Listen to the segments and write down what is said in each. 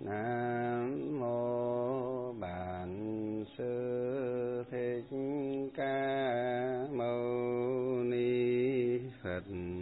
Nam mô Bản Sư Thích Ca Mâu Ni Phật.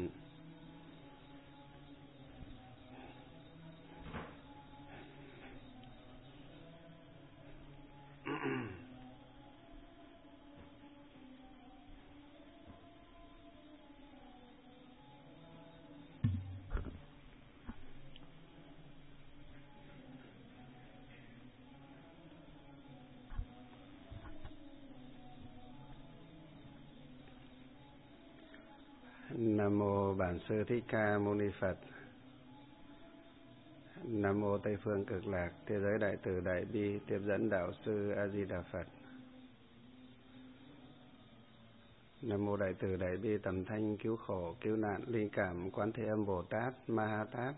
Nam mô Bản Sư Thích Ca Mâu Ni Phật. Nam mô Tây Phương Cực Lạc Thế Giới Đại Từ Đại Bi Tiếp Dẫn Đạo Sư A Di Đà Phật. Nam mô Đại Từ Đại Bi Tầm Thanh Cứu Khổ Cứu Nạn Linh Cảm Quán Thế Âm Bồ Tát Ma Ha Tát.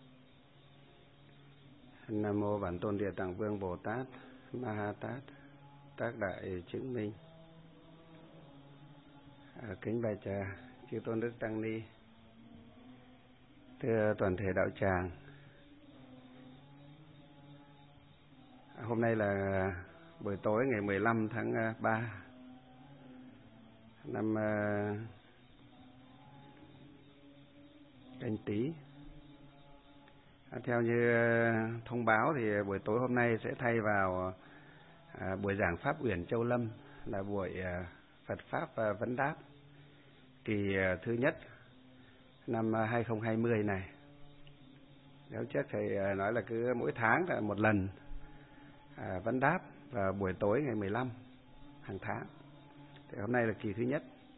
Nam mô Bản Tôn Địa Tạng Vương Bồ Tát Ma Ha Tát, Tác Đại Chứng Minh. Kính bạch chư tôn đức tăng ni, thưa toàn thể đạo tràng. Hôm nay là buổi tối ngày 15 tháng 3 năm Canh Tý. Theo như thông báo thì buổi tối hôm nay sẽ thay vào buổi giảng pháp Uyển Châu Lâm, là buổi Phật Pháp vấn đáp kỳ thứ nhất năm 2020 này. Nếu trước thầy nói là cứ mỗi tháng là một lần vấn đáp vào buổi tối ngày 15 hàng tháng. Thì hôm nay là kỳ thứ nhất.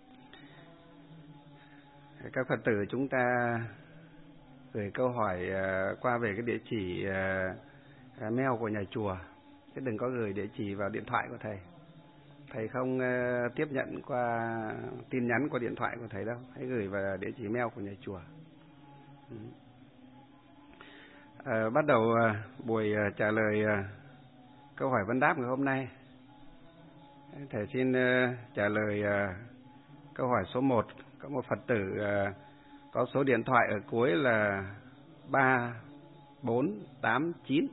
Các Phật tử chúng ta gửi câu hỏi qua về cái địa chỉ mail của nhà chùa, chứ đừng có gửi địa chỉ vào điện thoại của thầy. Thầy không tiếp nhận qua tin nhắn qua điện thoại của thầy đâu, hãy gửi vào địa chỉ mail của nhà chùa. Bắt đầu buổi trả lời câu hỏi vấn đáp ngày hôm nay. Thầy xin trả lời câu hỏi số 1. Có một Phật tử có số điện thoại ở cuối là 3489.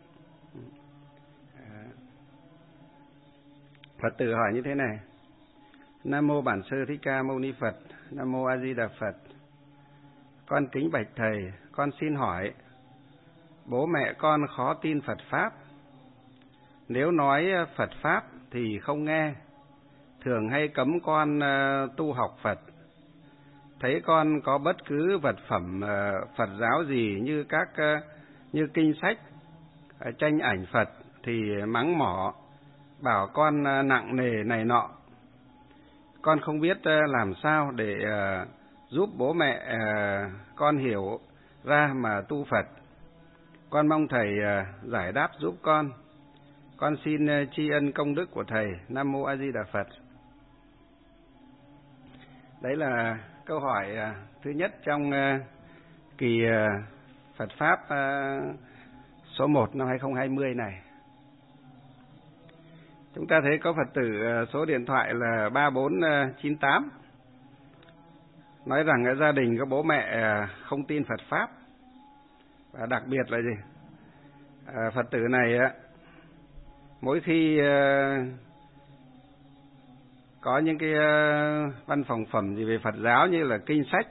Phật tử hỏi như thế này: Nam mô Bản Sư Thích Ca Mâu Ni Phật. Nam mô A Di Đà Phật. Con kính bạch thầy, con xin hỏi, bố mẹ con khó tin Phật Pháp. Nếu nói Phật Pháp thì không nghe, thường hay cấm con tu học Phật. Thấy con có bất cứ vật phẩm Phật giáo gì như kinh sách, tranh ảnh Phật thì mắng mỏ, bảo con nặng nề này nọ. Con không biết làm sao để giúp bố mẹ con hiểu ra mà tu Phật. Con mong thầy giải đáp giúp con. Con xin tri ân công đức của thầy. Nam mô A Di Đà Phật. Đấy là câu hỏi thứ nhất trong kỳ Phật Pháp số 1 năm 2020 này. Chúng ta thấy có Phật tử số điện thoại là 3498 nói rằng ở gia đình có bố mẹ không tin Phật Pháp. Và đặc biệt là gì? Phật tử này mỗi khi có những cái văn phòng phẩm gì về Phật giáo như là kinh sách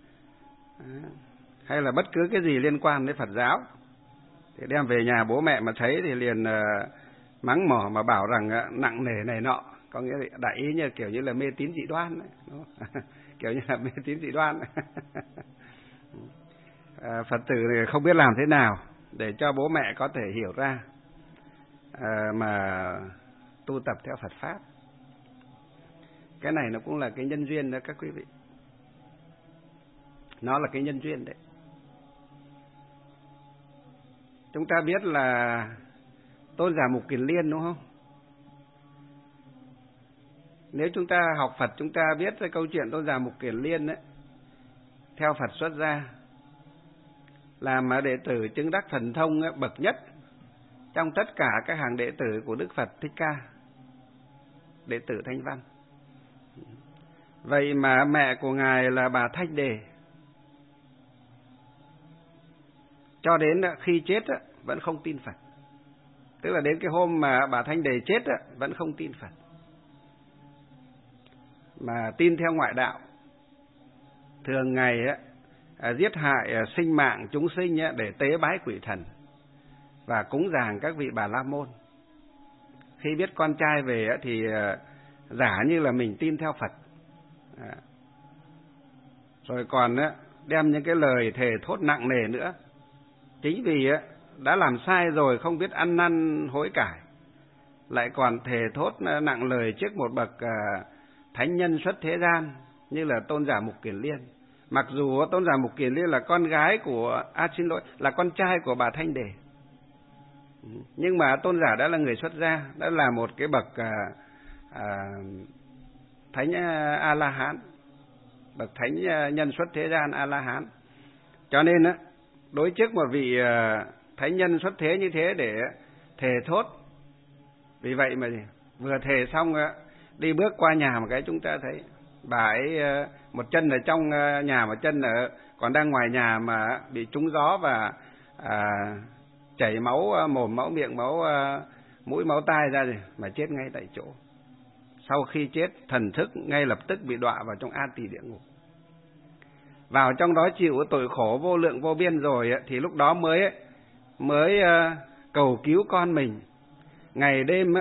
hay là bất cứ cái gì liên quan đến Phật giáo thì đem về nhà bố mẹ mà thấy thì liền mắng mỏ mà bảo rằng nặng nề này nọ, có nghĩa là đại ý như kiểu như là mê tín dị đoan đấy, đúng không? Kiểu như là mê tín dị đoan. Phật tử thì không biết làm thế nào để cho bố mẹ có thể hiểu ra mà tu tập theo Phật Pháp. Cái này nó cũng là cái nhân duyên đó các quý vị. Nó là cái nhân duyên đấy. Chúng ta biết là Tôn giả Mục Kiền Liên, đúng không? Nếu chúng ta học Phật, chúng ta biết cái câu chuyện Tôn giả Mục Kiền Liên đấy, theo Phật xuất gia, làm đệ tử chứng đắc thần thông bậc nhất trong tất cả các hàng đệ tử của Đức Phật Thích Ca, đệ tử Thanh Văn. Vậy mà mẹ của Ngài là bà Thanh Đề, cho đến khi chết vẫn không tin Phật. tức là đến cái hôm mà bà Thanh Đề chết á, vẫn không tin Phật, mà tin theo ngoại đạo. Thường ngày á, giết hại sinh mạng chúng sinh á, để tế bái quỷ thần và cúng dường các vị Bà La Môn. Khi biết con trai về á, thì giả như là mình tin theo Phật. Rồi còn á, đem những cái lời thề thốt nặng nề nữa. Chính vì á, đã làm sai rồi không biết ăn năn hối cải, lại còn thề thốt nặng lời trước một bậc thánh nhân xuất thế gian như là Tôn giả Mục Kiền Liên. Mặc dù Tôn giả Mục Kiền Liên là con gái của, là con trai của bà Thanh Đề, nhưng mà Tôn giả đã là người xuất gia, đã là một cái bậc thánh A La Hán, bậc thánh nhân xuất thế gian A La Hán. Cho nên á, đối trước một vị thánh nhân xuất thế như thế để thề thốt. Vì vậy mà vừa thề xong đi bước qua nhà một cái, chúng ta thấy bà ấy một chân ở trong nhà, một chân còn đang ngoài nhà mà bị trúng gió và chảy máu mồm, máu miệng, máu mũi, máu tai ra rồi mà chết ngay tại chỗ. Sau khi chết, thần thức ngay lập tức bị đọa vào trong A Tỳ địa ngục. Vào trong đó chịu tội khổ vô lượng vô biên rồi thì lúc đó mới cầu cứu con mình, ngày đêm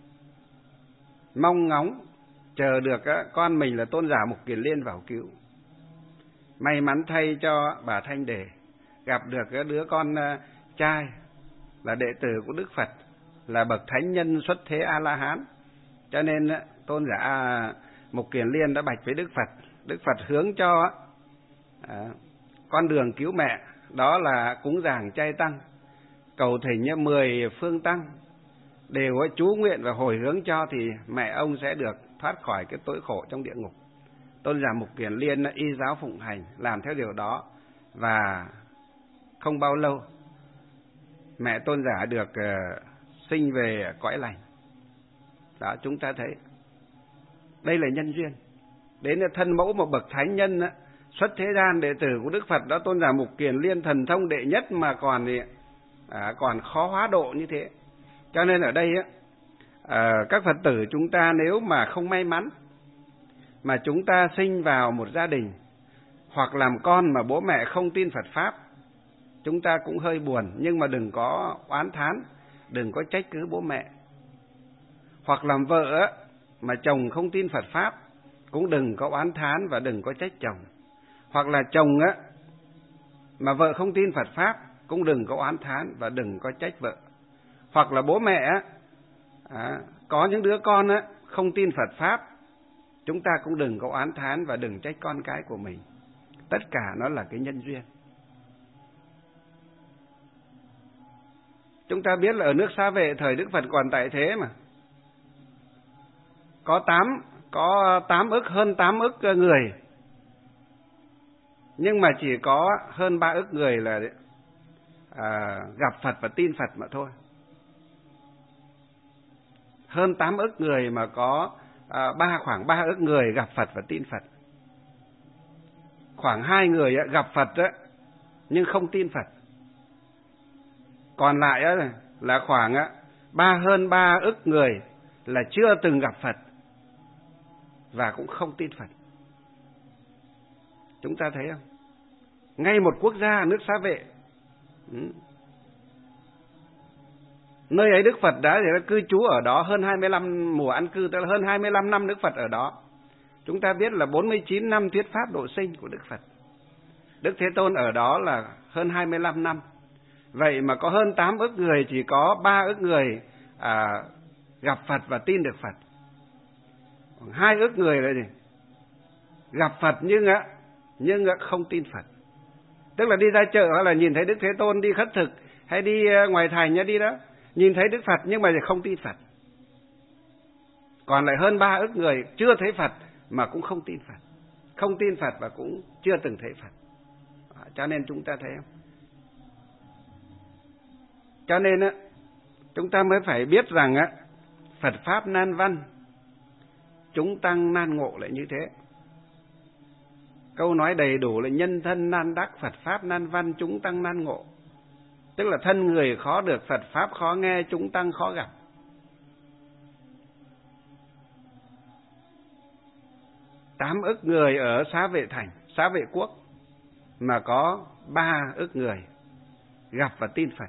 mong ngóng chờ được con mình là Tôn giả Mục Kiền Liên vào cứu. May mắn thay cho bà Thanh Đề gặp được đứa con trai là đệ tử của Đức Phật, là bậc thánh nhân xuất thế A La Hán. Cho nên Tôn giả Mục Kiền Liên đã bạch với Đức Phật. Đức Phật hướng cho con đường cứu mẹ, đó là cúng dường chay tăng, cầu thỉnh 10 phương tăng đều chú nguyện và hồi hướng cho, thì mẹ ông sẽ được thoát khỏi cái tối khổ trong địa ngục. Tôn giả Mục Kiền Liên y giáo phụng hành, làm theo điều đó, và không bao lâu mẹ Tôn giả được sinh về cõi lành. Đó, chúng ta thấy đây là nhân duyên. Đến là thân mẫu một bậc thánh nhân xuất thế gian, đệ tử của Đức Phật đó, Tôn giả Mục Kiền Liên thần thông đệ nhất mà còn khó hóa độ như thế. Cho nên ở đây các Phật tử chúng ta nếu mà không may mắn mà chúng ta sinh vào một gia đình hoặc làm con mà bố mẹ không tin Phật Pháp, chúng ta cũng hơi buồn, nhưng mà đừng có oán thán, đừng có trách cứ bố mẹ. Hoặc làm vợ mà chồng không tin Phật Pháp, cũng đừng có oán thán và đừng có trách chồng. Hoặc là chồng mà vợ không tin Phật Pháp, cũng đừng có oán thán và đừng có trách vợ. Hoặc là bố mẹ có những đứa con không tin Phật Pháp, chúng ta cũng đừng có oán thán và đừng trách con cái của mình. Tất cả nó là cái nhân duyên. Chúng ta biết là ở nước Xá Vệ thời Đức Phật còn tại thế mà, có 8 ức, hơn 8 ức người, nhưng mà chỉ có hơn 3 ức người là gặp Phật và tin Phật mà thôi. Hơn 8 ức người mà có khoảng 3 ức người gặp Phật và tin Phật. Khoảng 2 người gặp Phật nhưng không tin Phật. Còn lại là khoảng hơn 3 ức người là chưa từng gặp Phật và cũng không tin Phật. Chúng ta thấy không? Ngay một quốc gia nước Xá Vệ, nơi ấy Đức Phật đã cư trú ở đó hơn 25 mùa an cư, tức là hơn 25 năm Đức Phật ở đó. Chúng ta biết là 49 năm thuyết pháp độ sinh của Đức Phật. Đức Thế Tôn ở đó là hơn 25 năm. Vậy mà có hơn 8 ức người, chỉ có 3 ức người gặp Phật và tin được Phật. 2 ức người là gì? Gặp Phật nhưng không tin Phật. Tức là đi ra chợ hoặc là nhìn thấy Đức Thế Tôn đi khất thực, hay đi ngoài thành đi đó, nhìn thấy Đức Phật nhưng mà không tin Phật. Còn lại hơn 3 ức người chưa thấy Phật mà cũng không tin Phật. Không tin Phật và cũng chưa từng thấy Phật. Cho nên chúng ta thấy không? Cho nên chúng ta mới phải biết rằng Phật Pháp nan văn, chúng tăng nan ngộ lại như thế. Câu nói đầy đủ là nhân thân nan đắc, Phật Pháp nan văn, chúng tăng nan ngộ. tức là thân người khó được, Phật Pháp khó nghe, chúng tăng khó gặp. Tám ức người ở Xá Vệ Thành, Xá Vệ Quốc, mà có 3 ức người gặp và tin Phật.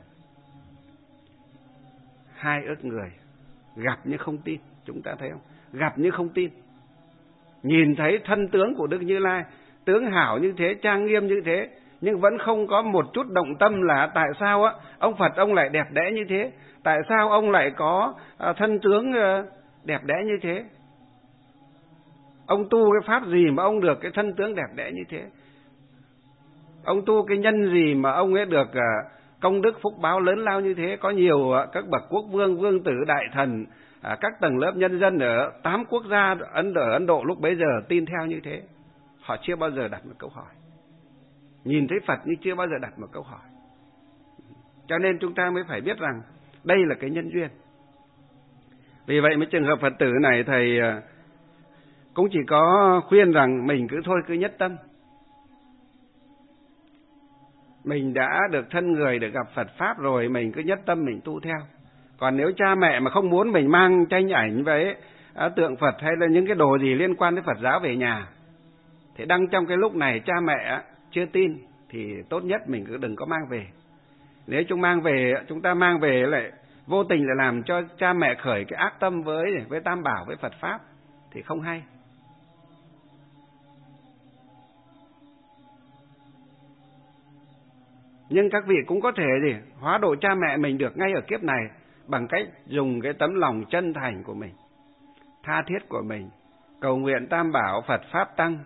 2 ức người gặp nhưng không tin, chúng ta thấy không? Gặp nhưng không tin. Nhìn thấy thân tướng của Đức Như Lai, tướng hảo như thế, trang nghiêm như thế, nhưng vẫn không có một chút động tâm là tại sao ông Phật ông lại đẹp đẽ như thế, tại sao ông lại có thân tướng đẹp đẽ như thế, ông tu cái pháp gì mà ông được cái thân tướng đẹp đẽ như thế, ông tu cái nhân gì mà ông ấy được công đức phúc báo lớn lao như thế. Có nhiều các bậc quốc vương, vương tử, đại thần, các tầng lớp nhân dân ở 8 quốc gia ở Ấn Độ lúc bấy giờ tin theo như thế. Họ chưa bao giờ đặt một câu hỏi, nhìn thấy Phật nhưng chưa bao giờ đặt một câu hỏi. Cho nên chúng ta mới phải biết rằng đây là cái nhân duyên. Vì vậy mấy trường hợp Phật tử này thầy cũng chỉ có khuyên rằng mình cứ nhất tâm. Mình đã được thân người, được gặp Phật Pháp rồi, mình cứ nhất tâm mình tu theo. Còn nếu cha mẹ mà không muốn mình mang tranh ảnh với tượng Phật hay là những cái đồ gì liên quan đến Phật giáo về nhà, thì đang trong cái lúc này cha mẹ chưa tin thì tốt nhất mình cứ đừng có mang về. Nếu chúng ta mang về lại vô tình lại làm cho cha mẹ khởi cái ác tâm với Tam Bảo, với Phật Pháp thì không hay. Nhưng các vị cũng có thể hóa độ cha mẹ mình được ngay ở kiếp này bằng cách dùng cái tấm lòng chân thành của mình, tha thiết của mình, cầu nguyện Tam Bảo, Phật Pháp Tăng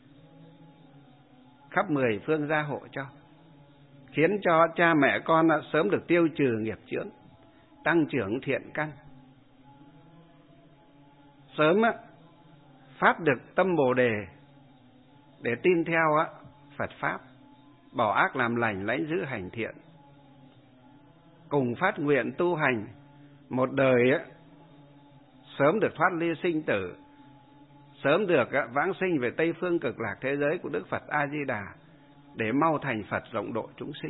khắp 10 phương gia hộ cho, khiến cho cha mẹ con sớm được tiêu trừ nghiệp chướng, tăng trưởng thiện căn, sớm phát được tâm Bồ Đề để tin theo Phật Pháp, bỏ ác làm lành, lãnh giữ hành thiện, cùng phát nguyện tu hành một đời sớm được thoát ly sinh tử, sớm được vãng sinh về Tây phương cực lạc thế giới của Đức Phật A Di Đà, để mau thành Phật rộng độ chúng sinh.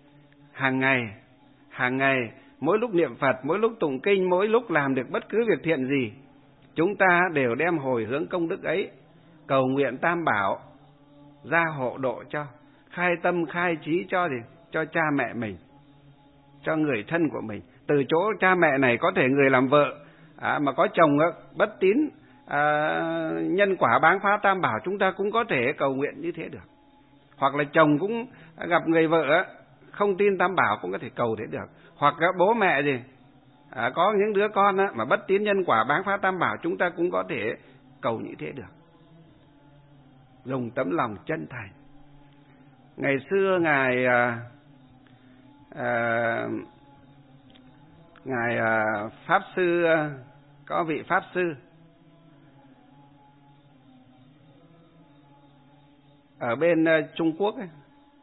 Hàng ngày, mỗi lúc niệm Phật, mỗi lúc tụng kinh, mỗi lúc làm được bất cứ việc thiện gì, chúng ta đều đem hồi hướng công đức ấy, cầu nguyện Tam Bảo gia hộ độ cho, khai tâm khai trí cho cha mẹ mình, cho người thân của mình. Từ chỗ cha mẹ này có thể người làm vợ mà có chồng bất tín, nhân quả báng phá Tam Bảo, chúng ta cũng có thể cầu nguyện như thế được. Hoặc là chồng cũng gặp người vợ không tin Tam Bảo cũng có thể cầu thế được. Hoặc bố mẹ có những đứa con mà bất tín nhân quả báng phá Tam Bảo, chúng ta cũng có thể cầu như thế được. Dùng tấm lòng chân thành. Ngày xưa ngài pháp sư, có vị pháp sư ở bên Trung Quốc ấy.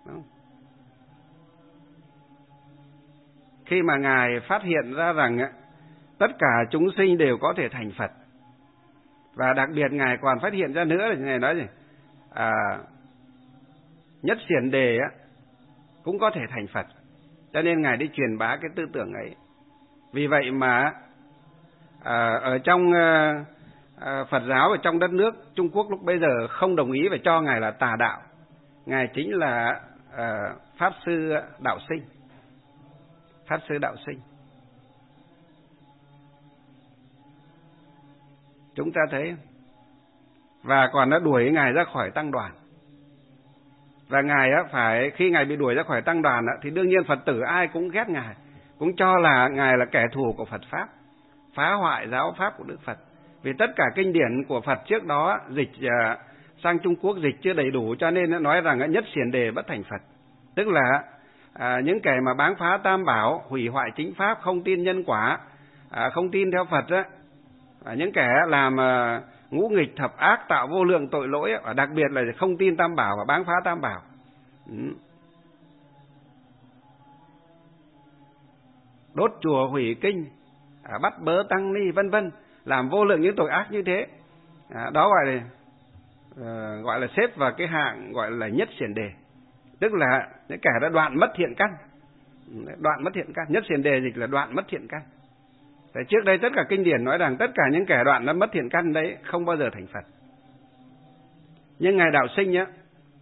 Khi mà ngài phát hiện ra rằng tất cả chúng sinh đều có thể thành Phật, và đặc biệt ngài còn phát hiện ra nữa là ngài nói gì? Nhất Xiển Đề cũng có thể thành Phật, cho nên ngài đi truyền bá cái tư tưởng ấy. Vì vậy mà ở trong Phật giáo ở trong đất nước Trung Quốc lúc bây giờ không đồng ý và cho ngài là tà đạo. Ngài chính là pháp sư đạo sinh. Pháp sư đạo sinh. Chúng ta thấy, và còn đã đuổi ngài ra khỏi tăng đoàn. Và ngài khi ngài bị đuổi ra khỏi tăng đoàn thì đương nhiên Phật tử ai cũng ghét ngài, cũng cho là ngài là kẻ thù của Phật Pháp, phá hoại giáo pháp của Đức Phật. Vì tất cả kinh điển của Phật trước đó dịch sang Trung Quốc dịch chưa đầy đủ, cho nên nó nói rằng Nhất Xiển Đề bất thành Phật. Tức là những kẻ mà báng phá Tam Bảo, hủy hoại chính pháp, không tin nhân quả, không tin theo Phật những kẻ làm ngũ nghịch thập ác, tạo vô lượng tội lỗi, và đặc biệt là không tin Tam Bảo và báng phá Tam Bảo. Đốt chùa, hủy kinh, bắt bớ tăng ni vân vân, làm vô lượng những tội ác như thế. Đó gọi là xếp vào cái hạng gọi là Nhất Xiển Đề, tức là những kẻ đã đoạn mất thiện căn. Đoạn mất thiện căn, nhất xiển đề dịch là đoạn mất thiện căn. Tại trước đây tất cả kinh điển nói rằng tất cả những kẻ đoạn đã mất thiện căn đấy không bao giờ thành Phật. Nhưng Ngài Đạo Sinh nhá,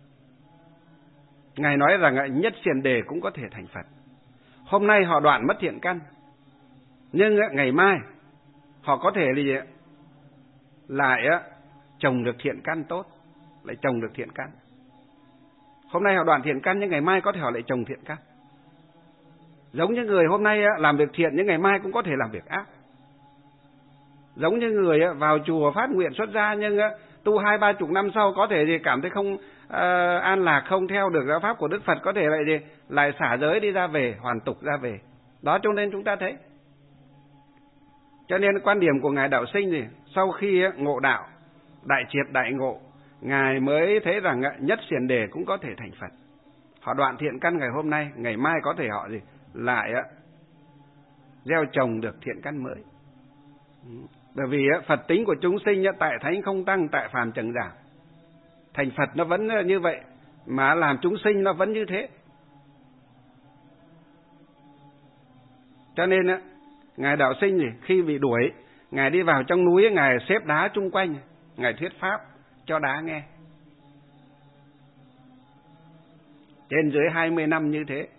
Ngài nói rằng nhất xiển đề cũng có thể thành Phật. Hôm nay họ đoạn mất thiện căn, nhưng ngày mai họ có thể lại trồng được thiện căn tốt, lại trồng được thiện căn. Hôm nay họ đoạn thiện căn, nhưng ngày mai có thể họ lại trồng thiện căn. Giống như người hôm nay làm việc thiện, nhưng ngày mai cũng có thể làm việc ác. Giống như người vào chùa phát nguyện xuất gia, nhưng tu 20-30 năm sau có thể cảm thấy không an lạc, không theo được giáo pháp của Đức Phật, có thể lại xả giới đi ra về, hoàn tục ra về. Đó, cho nên chúng ta thấy. Cho nên quan điểm của Ngài Đạo Sinh thì sau khi ngộ đạo, đại triệt đại ngộ, Ngài mới thấy rằng nhất xiển đề cũng có thể thành Phật. Họ đoạn thiện căn ngày hôm nay, ngày mai có thể họ lại gieo trồng được thiện căn mới. Bởi vì Phật tính của chúng sinh tại thánh không tăng, tại phàm trần giảm. Thành Phật nó vẫn như vậy, mà làm chúng sinh nó vẫn như thế. Cho nên Ngài Đạo Sinh thì khi bị đuổi, Ngài đi vào trong núi, Ngài xếp đá chung quanh, Ngài thuyết pháp cho đá nghe. Trên dưới 20 năm như thế,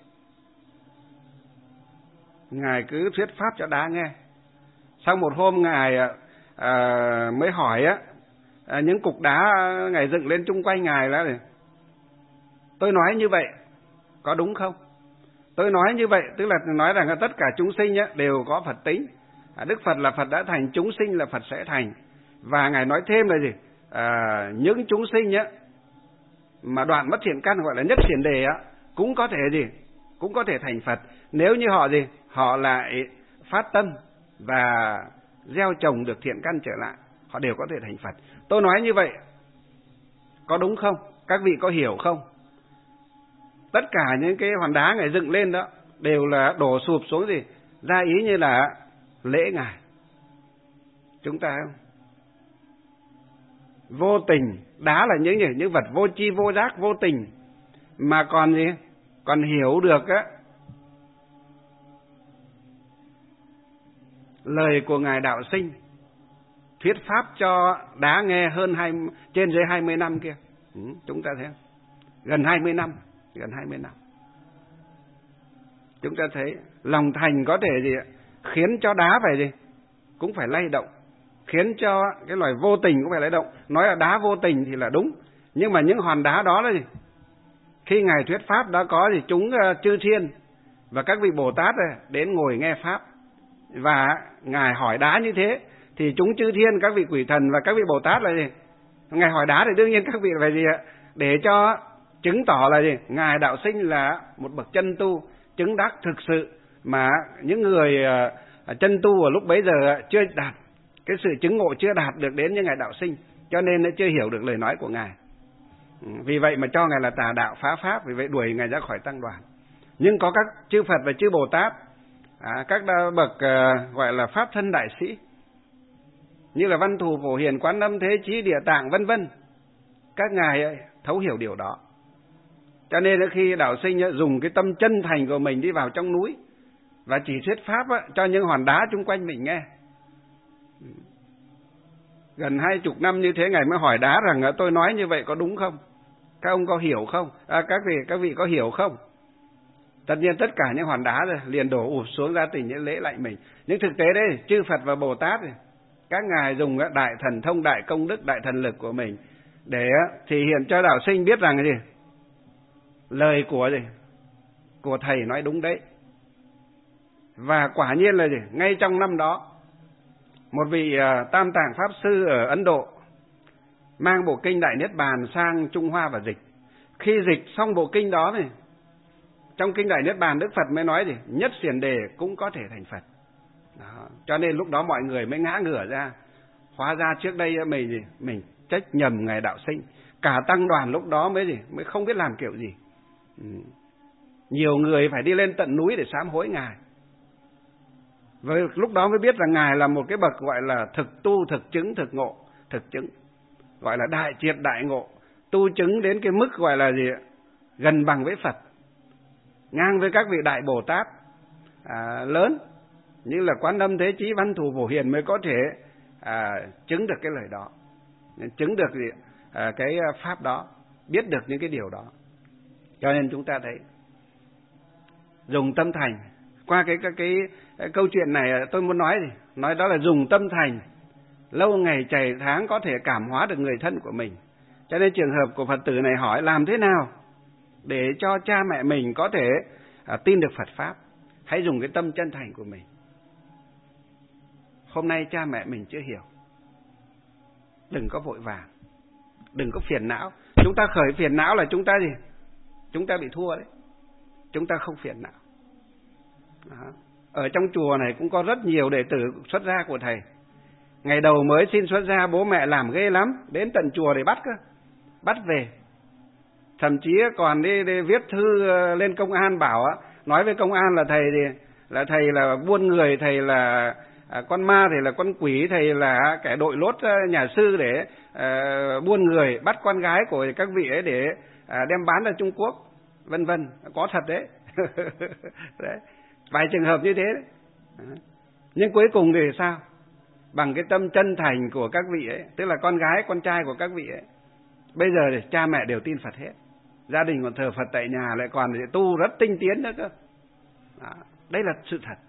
Ngài cứ thuyết pháp cho đá nghe. Sau một hôm Ngài mới hỏi những cục đá Ngài dựng lên chung quanh Ngài là: tôi nói như vậy có đúng không? Tôi nói như vậy tức là nói rằng tất cả chúng sinh đều có Phật tính. Đức Phật là Phật đã thành, chúng sinh là Phật sẽ thành. Và Ngài nói thêm là gì? Những chúng sinh mà đoạn mất thiện căn gọi là nhất xiển đề cũng có thể cũng có thể thành Phật, nếu như họ lại phát tâm và gieo trồng được thiện căn trở lại, họ đều có thể thành Phật. Tôi nói như vậy có đúng không? Các vị có hiểu không? Tất cả những cái hòn đá Ngài dựng lên đó đều là đổ sụp xuống ra ý như là lễ Ngài. Chúng ta không? Vô tình, đá là những vật vô tri vô giác vô tình, mà còn hiểu được lời của Ngài Đạo Sinh thuyết pháp cho đá nghe trên dưới 20 năm kia. Chúng ta thấy không? Gần 20 năm. Chúng ta thấy lòng thành có thể khiến cho đá cũng phải lay động, khiến cho cái loài vô tình cũng phải lay động. Nói là đá vô tình thì là đúng, nhưng mà những hòn đá đó là khi Ngài thuyết pháp đã có chúng chư thiên và các vị Bồ Tát đến ngồi nghe pháp, và Ngài hỏi đá như thế thì chúng chư thiên, các vị quỷ thần và các vị Bồ Tát là Ngài hỏi đá thì đương nhiên các vị phải để cho chứng tỏ là Ngài Đạo Sinh là một bậc chân tu chứng đắc thực sự, mà những người chân tu ở lúc bấy giờ chưa đạt cái sự chứng ngộ, chưa đạt được đến như Ngài Đạo Sinh, cho nên nó chưa hiểu được lời nói của Ngài. Vì vậy mà cho Ngài là tà đạo phá pháp, vì vậy đuổi Ngài ra khỏi tăng đoàn. Nhưng có các chư Phật và chư Bồ Tát, các bậc gọi là pháp thân đại sĩ, như là Văn Thù, Phổ Hiền, Quán Âm, Thế Chí, Địa Tạng vân vân, các ngài thấu hiểu điều đó. Cho nên khi Đạo Sinh dùng cái tâm chân thành của mình đi vào trong núi và chỉ thuyết pháp cho những hòn đá chung quanh mình nghe. Gần 20 năm như thế, Ngài mới hỏi đá rằng tôi nói như vậy có đúng không? Các ông có hiểu không? Các vị có hiểu không? Tất nhiên tất cả những hòn đá liền đổ ụp xuống ra tình những lễ lại mình. Nhưng thực tế đây, chư Phật và Bồ Tát các ngài dùng đại thần thông, đại công đức, đại thần lực của mình để thể hiện cho Đạo Sinh biết rằng lời của thầy nói đúng đấy. Và quả nhiên là ngay trong năm đó, một vị Tam Tạng Pháp Sư ở Ấn Độ mang bộ kinh Đại Niết Bàn sang Trung Hoa và dịch. Khi dịch xong bộ kinh đó trong kinh Đại Niết Bàn, Đức Phật mới nói nhất xiển đề cũng có thể thành Phật. Đó. Cho nên lúc đó mọi người mới ngã ngửa ra. Hóa ra trước đây mình trách nhầm Ngài Đạo Sinh. Cả tăng đoàn lúc đó mới không biết làm kiểu gì. Nhiều người phải đi lên tận núi để sám hối Ngài. Với lúc đó mới biết rằng Ngài là một cái bậc gọi là thực tu, thực chứng, thực ngộ, thực chứng. Gọi là đại triệt đại ngộ. Tu chứng đến cái mức gọi là gần bằng với Phật. ngang với các vị Đại Bồ Tát lớn như là Quán Âm, Thế Chí, Văn Thù, Phổ Hiền mới có thể chứng được cái lời đó, chứng được cái pháp đó, biết được những cái điều đó. Cho nên chúng ta thấy dùng tâm thành. Qua cái câu chuyện này tôi muốn nói gì? Nói đó là dùng tâm thành, lâu ngày chày tháng có thể cảm hóa được người thân của mình. Cho nên trường hợp của Phật tử này hỏi làm thế nào để cho cha mẹ mình có thể tin được Phật Pháp. Hãy dùng cái tâm chân thành của mình. Hôm nay cha mẹ mình chưa hiểu, đừng có vội vàng, đừng có phiền não. Chúng ta khởi phiền não là chúng ta gì? Chúng ta bị thua đấy. Chúng ta không phiền não. Đó. Ở trong chùa này cũng có rất nhiều đệ tử xuất gia của thầy. Ngày đầu mới xin xuất gia bố mẹ làm ghê lắm, đến tận chùa để bắt cơ, bắt về. Thậm chí còn đi viết thư lên công an bảo, nói với công an là thầy là buôn người, thầy là con ma, thầy là con quỷ, thầy là kẻ đội lốt nhà sư để buôn người, bắt con gái của các vị ấy để đem bán ra Trung Quốc, vân vân. Có thật đấy. Đấy. Vài trường hợp như thế đấy. Nhưng cuối cùng thì sao? Bằng cái tâm chân thành của các vị ấy, tức là con gái, con trai của các vị ấy, bây giờ thì cha mẹ đều tin Phật hết. Gia đình còn thờ Phật tại nhà, lại còn tu rất tinh tiến nữa cơ. Đó. Đây là sự thật.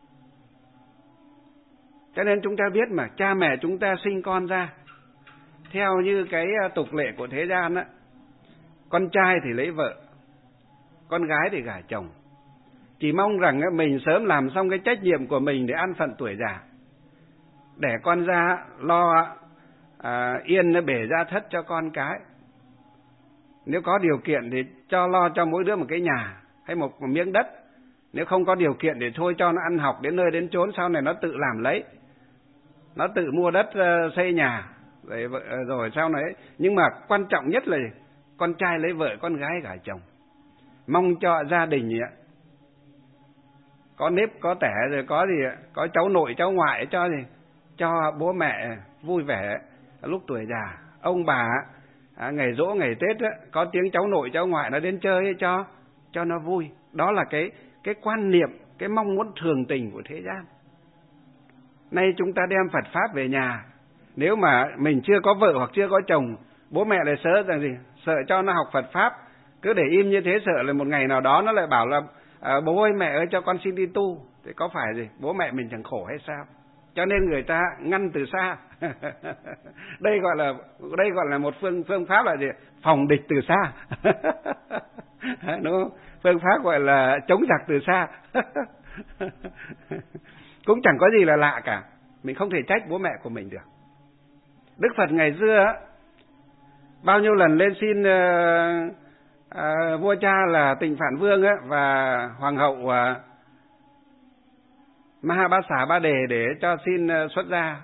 Cho nên chúng ta biết mà, cha mẹ chúng ta sinh con ra theo như cái tục lệ của thế gian á, con trai thì lấy vợ, con gái thì gả chồng. Chỉ mong rằng mình sớm làm xong cái trách nhiệm của mình để an phận tuổi già, để con ra lo yên bể gia thất cho con cái. Nếu có điều kiện thì lo cho mỗi đứa một cái nhà hay một miếng đất. Nếu không có điều kiện thì thôi cho nó ăn học đến nơi đến chốn, sau này nó tự làm lấy, nó tự mua đất xây nhà rồi sau này. Nhưng mà quan trọng nhất là con trai lấy vợ, con gái gả chồng. Mong cho gia đình có nếp có tẻ, rồi có có cháu nội cháu ngoại cho bố mẹ vui vẻ lúc tuổi già. Ông bà ngày giỗ ngày Tết có tiếng cháu nội cháu ngoại nó đến chơi cho nó vui. Đó là cái quan niệm, cái mong muốn thường tình của thế gian. Nay chúng ta đem Phật Pháp về nhà, nếu mà mình chưa có vợ hoặc chưa có chồng, bố mẹ lại sợ rằng gì? Sợ cho nó học Phật Pháp, cứ để im như thế, sợ là một ngày nào đó nó lại bảo là bố ơi mẹ ơi cho con xin đi tu, thì có phải gì bố mẹ mình chẳng khổ hay sao? Cho nên người ta ngăn từ xa. Đây gọi là một phương pháp là gì? Phòng địch từ xa. Đúng không? Phương pháp gọi là chống giặc từ xa. Cũng chẳng có gì là lạ cả. Mình không thể trách bố mẹ của mình được. Đức Phật ngày xưa bao nhiêu lần lên xin vua cha là Tịnh Phạn Vương và hoàng hậu Mahabasa Ba Đề để cho xin xuất gia.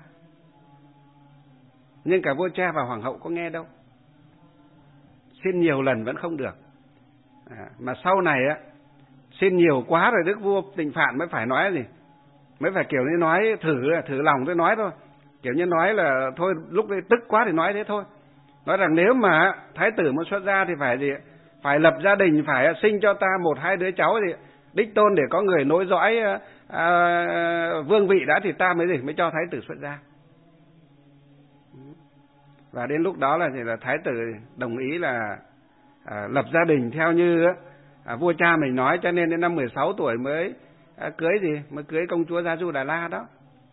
Nhưng cả vua cha và hoàng hậu có nghe đâu. Xin nhiều lần vẫn không được. Mà sau này xin nhiều quá rồi Đức vua Tịnh Phạn mới phải nói gì? Mới phải kiểu như nói thử lòng tôi nói thôi. Kiểu như nói là thôi lúc đấy tức quá thì nói thế thôi. Nói rằng nếu mà thái tử muốn xuất gia thì phải gì? Phải lập gia đình, phải sinh cho ta 1-2 đứa cháu thì đích tôn để có người nối dõi vương vị đã thì ta mới cho thái tử xuất gia. Và đến lúc đó là thái tử đồng ý là lập gia đình theo như vua cha mình nói, cho nên đến năm 16 tuổi mới mới cưới công chúa Gia Du Đà La đó.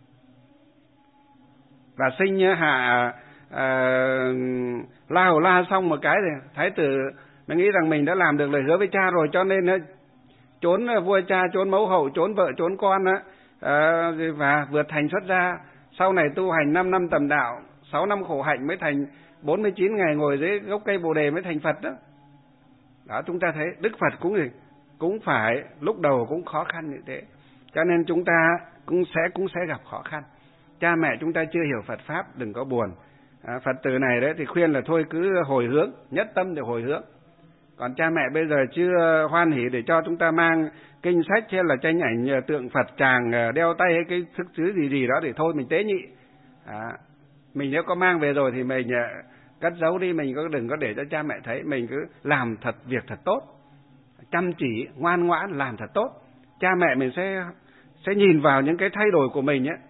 Và sinh hạ La Hầu La xong một cái thì thái tử nó nghĩ rằng mình đã làm được lời hứa với cha rồi, cho nên trốn vua cha, trốn mẫu hậu, trốn vợ, trốn con và vượt thành xuất gia. Sau này tu hành 5 năm tầm đạo, 6 năm khổ hạnh mới thành, 49 ngày ngồi dưới gốc cây Bồ Đề mới thành Phật đó. Đó, chúng ta thấy Đức Phật cũng phải lúc đầu cũng khó khăn như thế. Cho nên chúng ta cũng sẽ gặp khó khăn. Cha mẹ chúng ta chưa hiểu Phật Pháp đừng có buồn. Phật tử này đấy thì khuyên là thôi cứ hồi hướng, nhất tâm để hồi hướng. Còn cha mẹ bây giờ chưa hoan hỉ để cho chúng ta mang kinh sách hay là tranh ảnh tượng Phật tràng đeo tay hay cái thức thứ gì đó thì thôi mình tế nhị. Mình nếu có mang về rồi thì mình cất giấu đi, mình đừng có để cho cha mẹ thấy, mình cứ làm việc thật tốt. chăm chỉ, ngoan ngoãn, làm thật tốt, cha mẹ mình sẽ nhìn vào những cái thay đổi của mình ấy.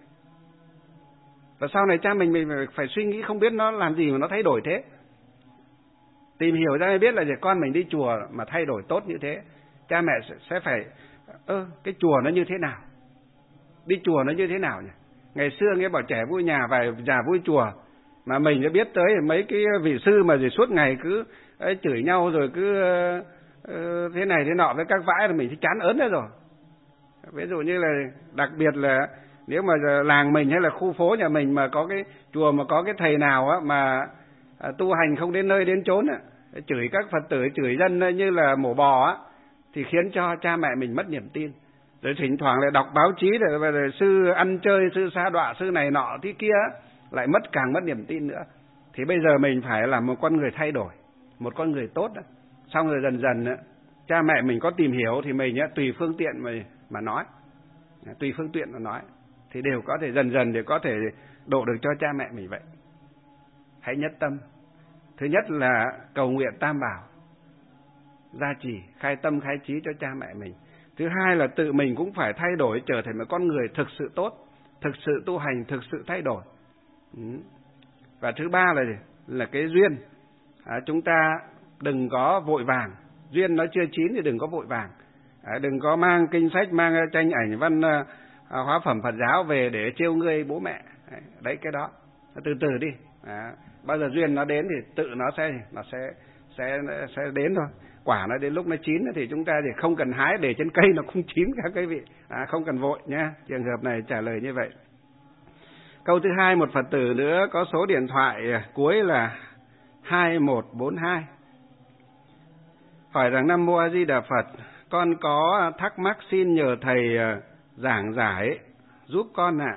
Và sau này cha mình phải suy nghĩ không biết nó làm gì mà nó thay đổi thế. Tìm hiểu ra mới biết là con mình đi chùa mà thay đổi tốt như thế. Cha mẹ sẽ phải cái chùa nó như thế nào? Đi chùa nó như thế nào nhỉ? Ngày xưa nghe bảo trẻ vui nhà và già vui chùa, mà mình đã biết tới mấy cái vị sư mà gì suốt ngày cứ chửi nhau rồi cứ thế này thế nọ với các vãi là mình thấy chán ớn rồi. Ví dụ như là đặc biệt là nếu mà làng mình hay là khu phố nhà mình mà có cái chùa mà có cái thầy nào á mà tu hành không đến nơi đến chốn á, chửi các Phật tử, chửi dân như là mổ bò á, thì khiến cho cha mẹ mình mất niềm tin. Rồi thỉnh thoảng lại đọc báo chí rồi sư ăn chơi, sư sa đọa, sư này nọ thế kia, lại càng mất niềm tin nữa. Thì bây giờ mình phải là một con người thay đổi, một con người tốt đó. Xong rồi dần dần cha mẹ mình có tìm hiểu thì mình tùy phương tiện mà nói, tùy phương tiện mà nói thì đều có thể dần dần để có thể độ được cho cha mẹ mình vậy. Hãy nhất tâm. Thứ nhất là cầu nguyện Tam Bảo gia trì, khai tâm khai trí cho cha mẹ mình. Thứ hai là tự mình cũng phải thay đổi, trở thành một con người thực sự tốt, thực sự tu hành, thực sự thay đổi. Và thứ ba là cái duyên. Chúng ta đừng có vội vàng, duyên nó chưa chín thì đừng có vội vàng. Đừng có mang kinh sách, mang tranh ảnh văn hóa phẩm Phật giáo về để trêu ngươi bố mẹ. Đấy, cái đó từ từ đi. Bao giờ duyên nó đến thì tự nó sẽ đến thôi. Quả nó đến lúc nó chín thì chúng ta thì không cần hái, để trên cây nó cũng chín các quý vị. Không cần vội nhé. Trường hợp này trả lời như vậy. Câu thứ hai, một Phật tử nữa có số điện thoại cuối là 2142. Hỏi rằng: Nam Mô A Di Đà Phật, con có thắc mắc xin nhờ thầy giảng giải giúp con ạ.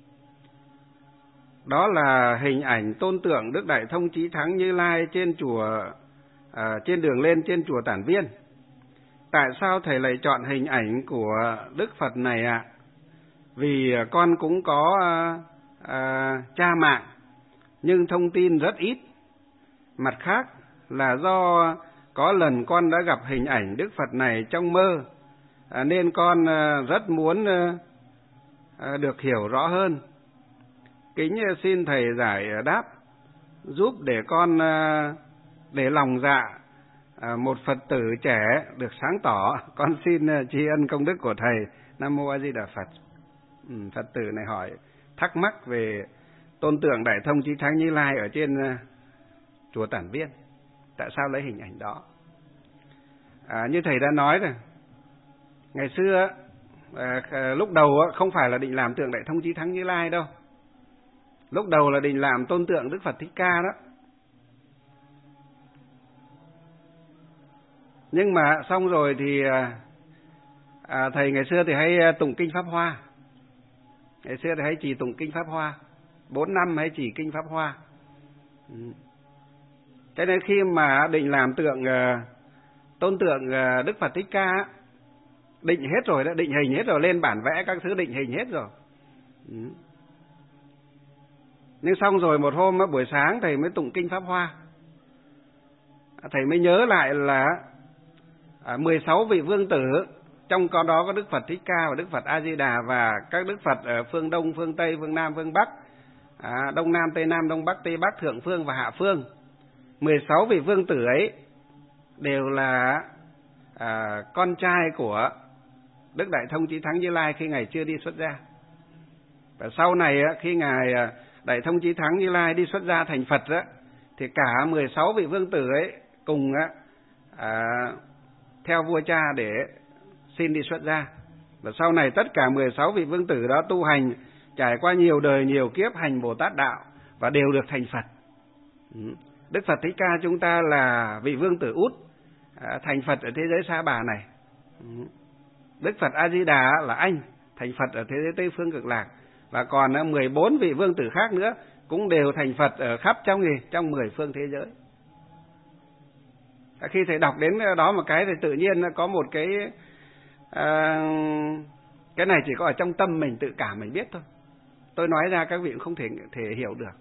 Đó là hình ảnh tôn tượng Đức Đại Thông Chí Thắng Như Lai trên chùa, trên đường lên trên chùa Tản Viên. Tại sao thầy lại chọn hình ảnh của Đức Phật này ạ? Vì con cũng có tra mạng nhưng thông tin rất ít. Mặt khác là do có lần con đã gặp hình ảnh Đức Phật này trong mơ, nên con rất muốn được hiểu rõ hơn. Kính xin thầy giải đáp giúp để con để lòng dạ một Phật tử trẻ được sáng tỏ. Con xin tri ân công đức của thầy. Nam Mô A Di Đà Phật. Phật tử này hỏi thắc mắc về tôn tượng Đại Thông Chí Thắng Như Lai ở trên chùa Tản Viên. Tại sao lấy hình ảnh đó? Như thầy đã nói rồi, ngày xưa lúc đầu không phải là định làm tượng Đại Thông Chí Thắng Như Lai đâu. Lúc đầu là định làm tôn tượng Đức Phật Thích Ca đó. Nhưng mà xong rồi thì thầy ngày xưa thì hay tụng kinh Pháp Hoa. Ngày xưa thì hay chỉ tụng kinh Pháp Hoa, 4 năm hay chỉ kinh Pháp Hoa. Cho nên khi mà định làm tôn tượng Đức Phật Thích Ca, định hết rồi đó, định hình hết rồi, lên bản vẽ các thứ định hình hết rồi. Nhưng xong rồi một hôm buổi sáng thầy mới tụng kinh Pháp Hoa, thầy mới nhớ lại là 16 vị vương tử, trong đó có Đức Phật Thích Ca và Đức Phật A Di Đà và các Đức Phật ở phương Đông, phương Tây, phương Nam, phương Bắc, Đông Nam, Tây Nam, Đông Bắc, Tây Bắc, Thượng Phương và Hạ Phương. 16 vị vương tử ấy đều là con trai của Đức Đại Thông Chí Thắng Như Lai khi Ngài chưa đi xuất gia. Và sau này khi Ngài Đại Thông Chí Thắng Như Lai đi xuất gia thành Phật đó, thì cả 16 vị vương tử ấy cùng theo vua cha để xin đi xuất gia. Và sau này tất cả 16 vị vương tử đó tu hành, trải qua nhiều đời nhiều kiếp hành Bồ Tát đạo và đều được thành Phật. Đức Phật Thích Ca chúng ta là vị vương tử út, thành Phật ở thế giới Sa Bà này. Đức Phật A Di Đà là anh, thành Phật ở thế giới Tây Phương Cực Lạc. Và còn 14 vị vương tử khác nữa cũng đều thành Phật ở khắp trong 10 phương thế giới. Khi thầy đọc đến đó một cái thì tự nhiên có một cái này chỉ có ở trong tâm mình, tự cảm mình biết thôi. Tôi nói ra các vị cũng không thể hiểu được.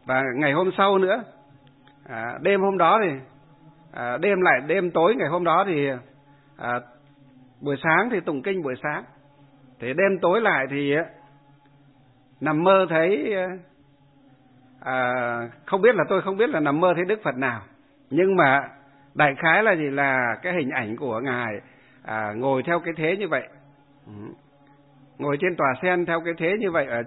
Và ngày hôm sau nữa, đêm hôm đó thì đêm tối ngày hôm đó thì buổi sáng thì tụng kinh buổi sáng, thì đêm tối lại thì nằm mơ thấy không biết là nằm mơ thấy Đức Phật nào, nhưng mà đại khái là gì, là cái hình ảnh của ngài ngồi theo cái thế như vậy, ngồi trên tòa sen theo cái thế như vậy ở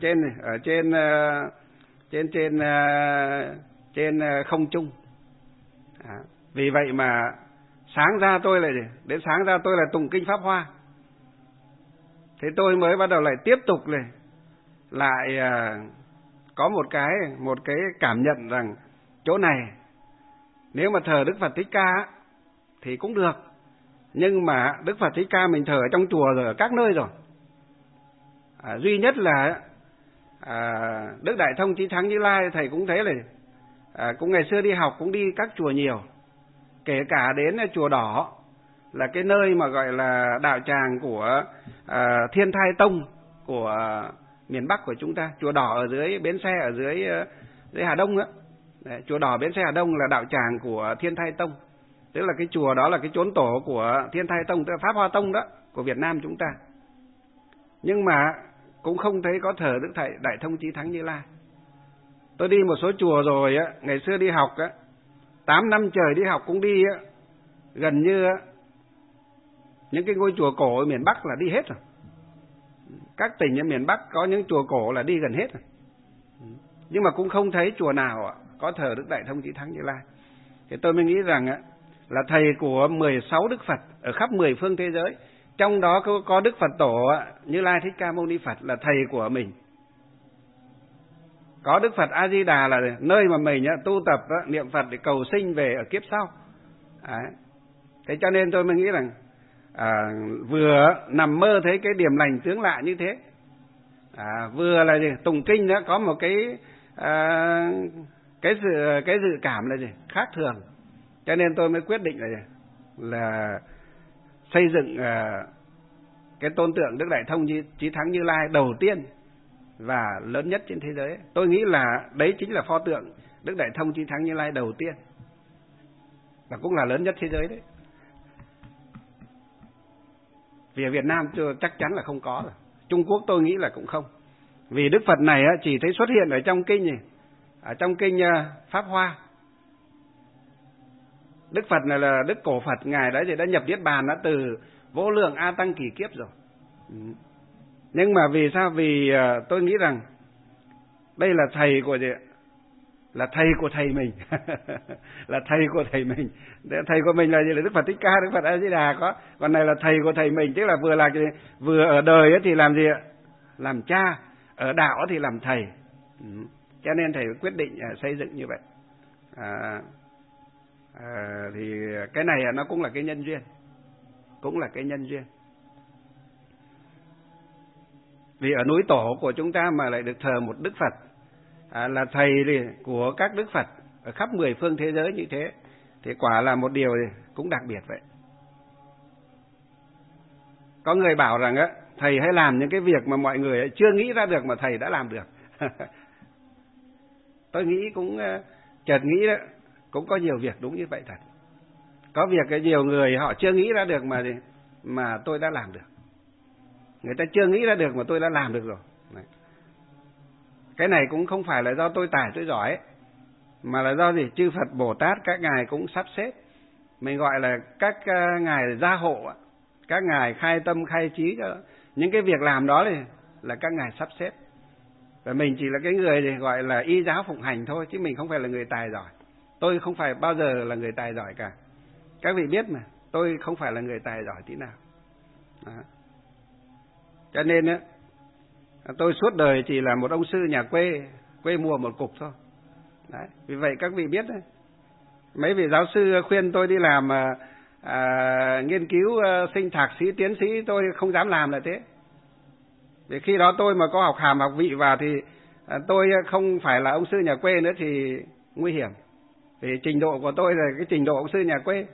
trên không trung. Vì vậy mà sáng ra tôi lại tụng kinh Pháp Hoa. Thế tôi mới bắt đầu lại tiếp tục lại có một cái cảm nhận rằng chỗ này nếu mà thờ Đức Phật Thích Ca thì cũng được, nhưng mà Đức Phật Thích Ca mình thờ ở trong chùa rồi, ở các nơi rồi. Duy nhất là Đức Đại Thông Chí Thắng Như Lai thầy cũng thấy cũng ngày xưa đi học cũng đi các chùa nhiều, kể cả đến chùa Đỏ là cái nơi mà gọi là đạo tràng của Thiên Thai Tông của miền Bắc của chúng ta. Chùa Đỏ ở dưới bến xe ở dưới Hà Đông á. Chùa Đỏ bến xe Hà Đông là đạo tràng của Thiên Thai Tông, tức là cái chùa đó là cái chốn tổ của Thiên Thai Tông, tức là Pháp Hoa Tông đó của Việt Nam chúng ta. Nhưng mà cũng không thấy có thờ Đức Thầy Đại Thông Chí Thắng Như Lai. Tôi đi một số chùa rồi á, ngày xưa đi học á, 8 năm trời đi học cũng đi á, gần như những cái ngôi chùa cổ ở miền Bắc là đi hết rồi. Các tỉnh ở miền Bắc có những chùa cổ là đi gần hết rồi. Nhưng mà cũng không thấy chùa nào có thờ Đức Đại Thông Chí Thắng Như Lai. Thì tôi mới nghĩ rằng là thầy của 16 Đức Phật ở khắp 10 phương thế giới, trong đó có Đức Phật Tổ Như Lai Thích Ca Mâu Ni Phật là thầy của mình. Có Đức Phật A Di Đà là nơi mà mình tu tập niệm Phật để cầu sinh về ở kiếp sau. Thế cho nên tôi mới nghĩ rằng vừa nằm mơ thấy cái điềm lành tướng lạ như thế, vừa là tụng kinh đó có một cái dự cảm là khác thường, cho nên tôi mới quyết định là xây dựng cái tôn tượng Đức Đại Thông Chí Thắng Như Lai đầu tiên và lớn nhất trên thế giới. Tôi nghĩ là đấy chính là pho tượng Đức Đại Thông Chí Thắng Như Lai đầu tiên và cũng là lớn nhất thế giới đấy. Vì ở Việt Nam chắc chắn là không có rồi. Trung Quốc tôi nghĩ là cũng không. Vì Đức Phật này chỉ thấy xuất hiện ở trong kinh này, ở trong kinh Pháp Hoa. Đức Phật này là Đức Cổ Phật, ngài đã nhập Niết Bàn đã từ vô lượng A Tăng kỷ kiếp rồi. Nhưng mà vì sao? Vì tôi nghĩ rằng đây là thầy của thầy mình. Là thầy của thầy mình. Thầy của mình là Đức Phật Thích Ca, Đức Phật A Di Đà có. Còn này là thầy của thầy mình, tức là vừa ở đời thì làm gì ạ? Làm cha, ở đạo thì làm thầy. Cho nên thầy quyết định xây dựng như vậy. Thì cái này nó cũng là cái nhân duyên. Cũng là cái nhân duyên. Vì ở núi Tổ của chúng ta mà lại được thờ một Đức Phật là thầy của các Đức Phật ở khắp 10 phương thế giới như thế, thì quả là một điều cũng đặc biệt vậy. Có người bảo rằng thầy hãy làm những cái việc mà mọi người chưa nghĩ ra được mà thầy đã làm được. Tôi nghĩ cũng chợt nghĩ đó, cũng có nhiều việc đúng như vậy thật. Có việc nhiều người họ chưa nghĩ ra được mà tôi đã làm được. Người ta chưa nghĩ ra được mà tôi đã làm được rồi. Đấy. Cái này cũng không phải là do tôi tài tôi giỏi, mà là do chư Phật Bồ Tát các ngài cũng sắp xếp. Mình gọi là các ngài gia hộ, các ngài khai tâm khai trí cho những cái việc làm đó là các ngài sắp xếp. Và mình chỉ là cái người gọi là y giáo phụng hành thôi, chứ mình không phải là người tài giỏi. Tôi không phải bao giờ là người tài giỏi cả. Các vị biết mà, tôi không phải là người tài giỏi tí nào. Đó. Cho nên tôi suốt đời chỉ là một ông sư nhà quê mùa một cục thôi. Đấy. Vì vậy các vị biết đấy, mấy vị giáo sư khuyên tôi đi làm nghiên cứu sinh thạc sĩ tiến sĩ, tôi không dám làm là thế. Vì khi đó tôi mà có học hàm học vị vào thì tôi không phải là ông sư nhà quê nữa thì nguy hiểm. Vì trình độ của tôi là cái trình độ ông sư nhà quê.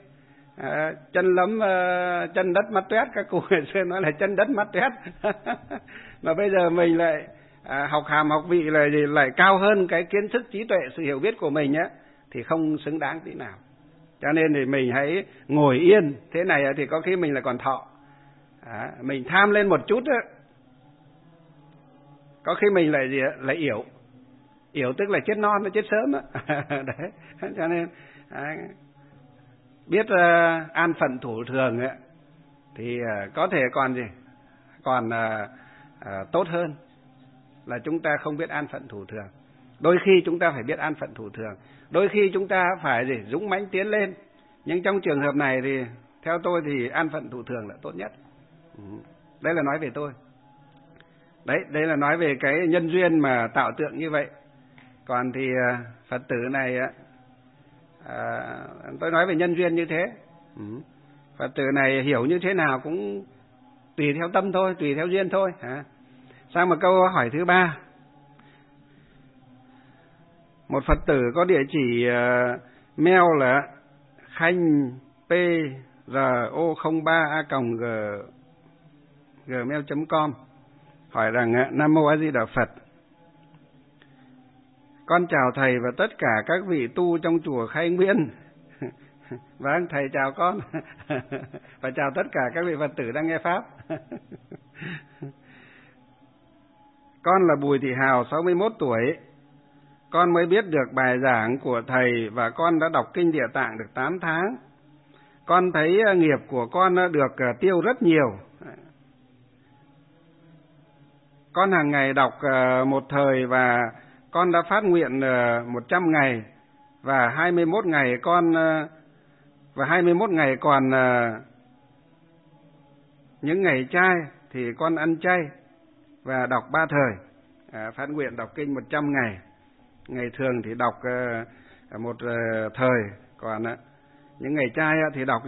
Chân đất mắt toét, các cụ ngày xưa nói là chân đất mắt toét. Mà bây giờ mình lại học hàm học vị lại cao hơn cái kiến thức trí tuệ sự hiểu biết của mình á, thì không xứng đáng tí nào. Cho nên thì mình hãy ngồi yên, thế này thì có khi mình lại còn thọ. Mình tham lên một chút á, có khi mình lại yểu tức là chết non, nó chết sớm á. Đấy, cho nên biết an phận thủ thường á, thì có thể còn tốt hơn là chúng ta không biết an phận thủ thường. Đôi khi chúng ta phải biết an phận thủ thường, đôi khi chúng ta phải dũng mãnh tiến lên, nhưng trong trường hợp này thì theo tôi thì an phận thủ thường là tốt nhất. Đây là nói về tôi. Đây là nói về cái nhân duyên mà tạo tượng như vậy. Còn thì Phật tử này tôi nói về nhân duyên như thế. Phật tử này hiểu như thế nào cũng tùy theo tâm thôi, tùy theo duyên thôi. Sang một câu hỏi thứ 3. Một Phật tử có địa chỉ mail là khanh pro03a.gmail.com, hỏi rằng: Nam Mô A Di Đà Phật, con chào thầy và tất cả các vị tu trong chùa Khai Nguyên. Vâng, thầy chào con. Và chào tất cả các vị Phật tử đang nghe Pháp. Con là Bùi Thị Hào, 61 tuổi. Con mới biết được bài giảng của thầy và con đã đọc Kinh Địa Tạng được 8 tháng. Con thấy nghiệp của con được tiêu rất nhiều. Con hàng ngày đọc một thời và con đã phát nguyện 100 ngày và 21 ngày còn những ngày chay thì con ăn chay và đọc 3 thời. Phát nguyện đọc kinh 100 ngày. Ngày thường thì đọc một thời, còn những ngày chay thì đọc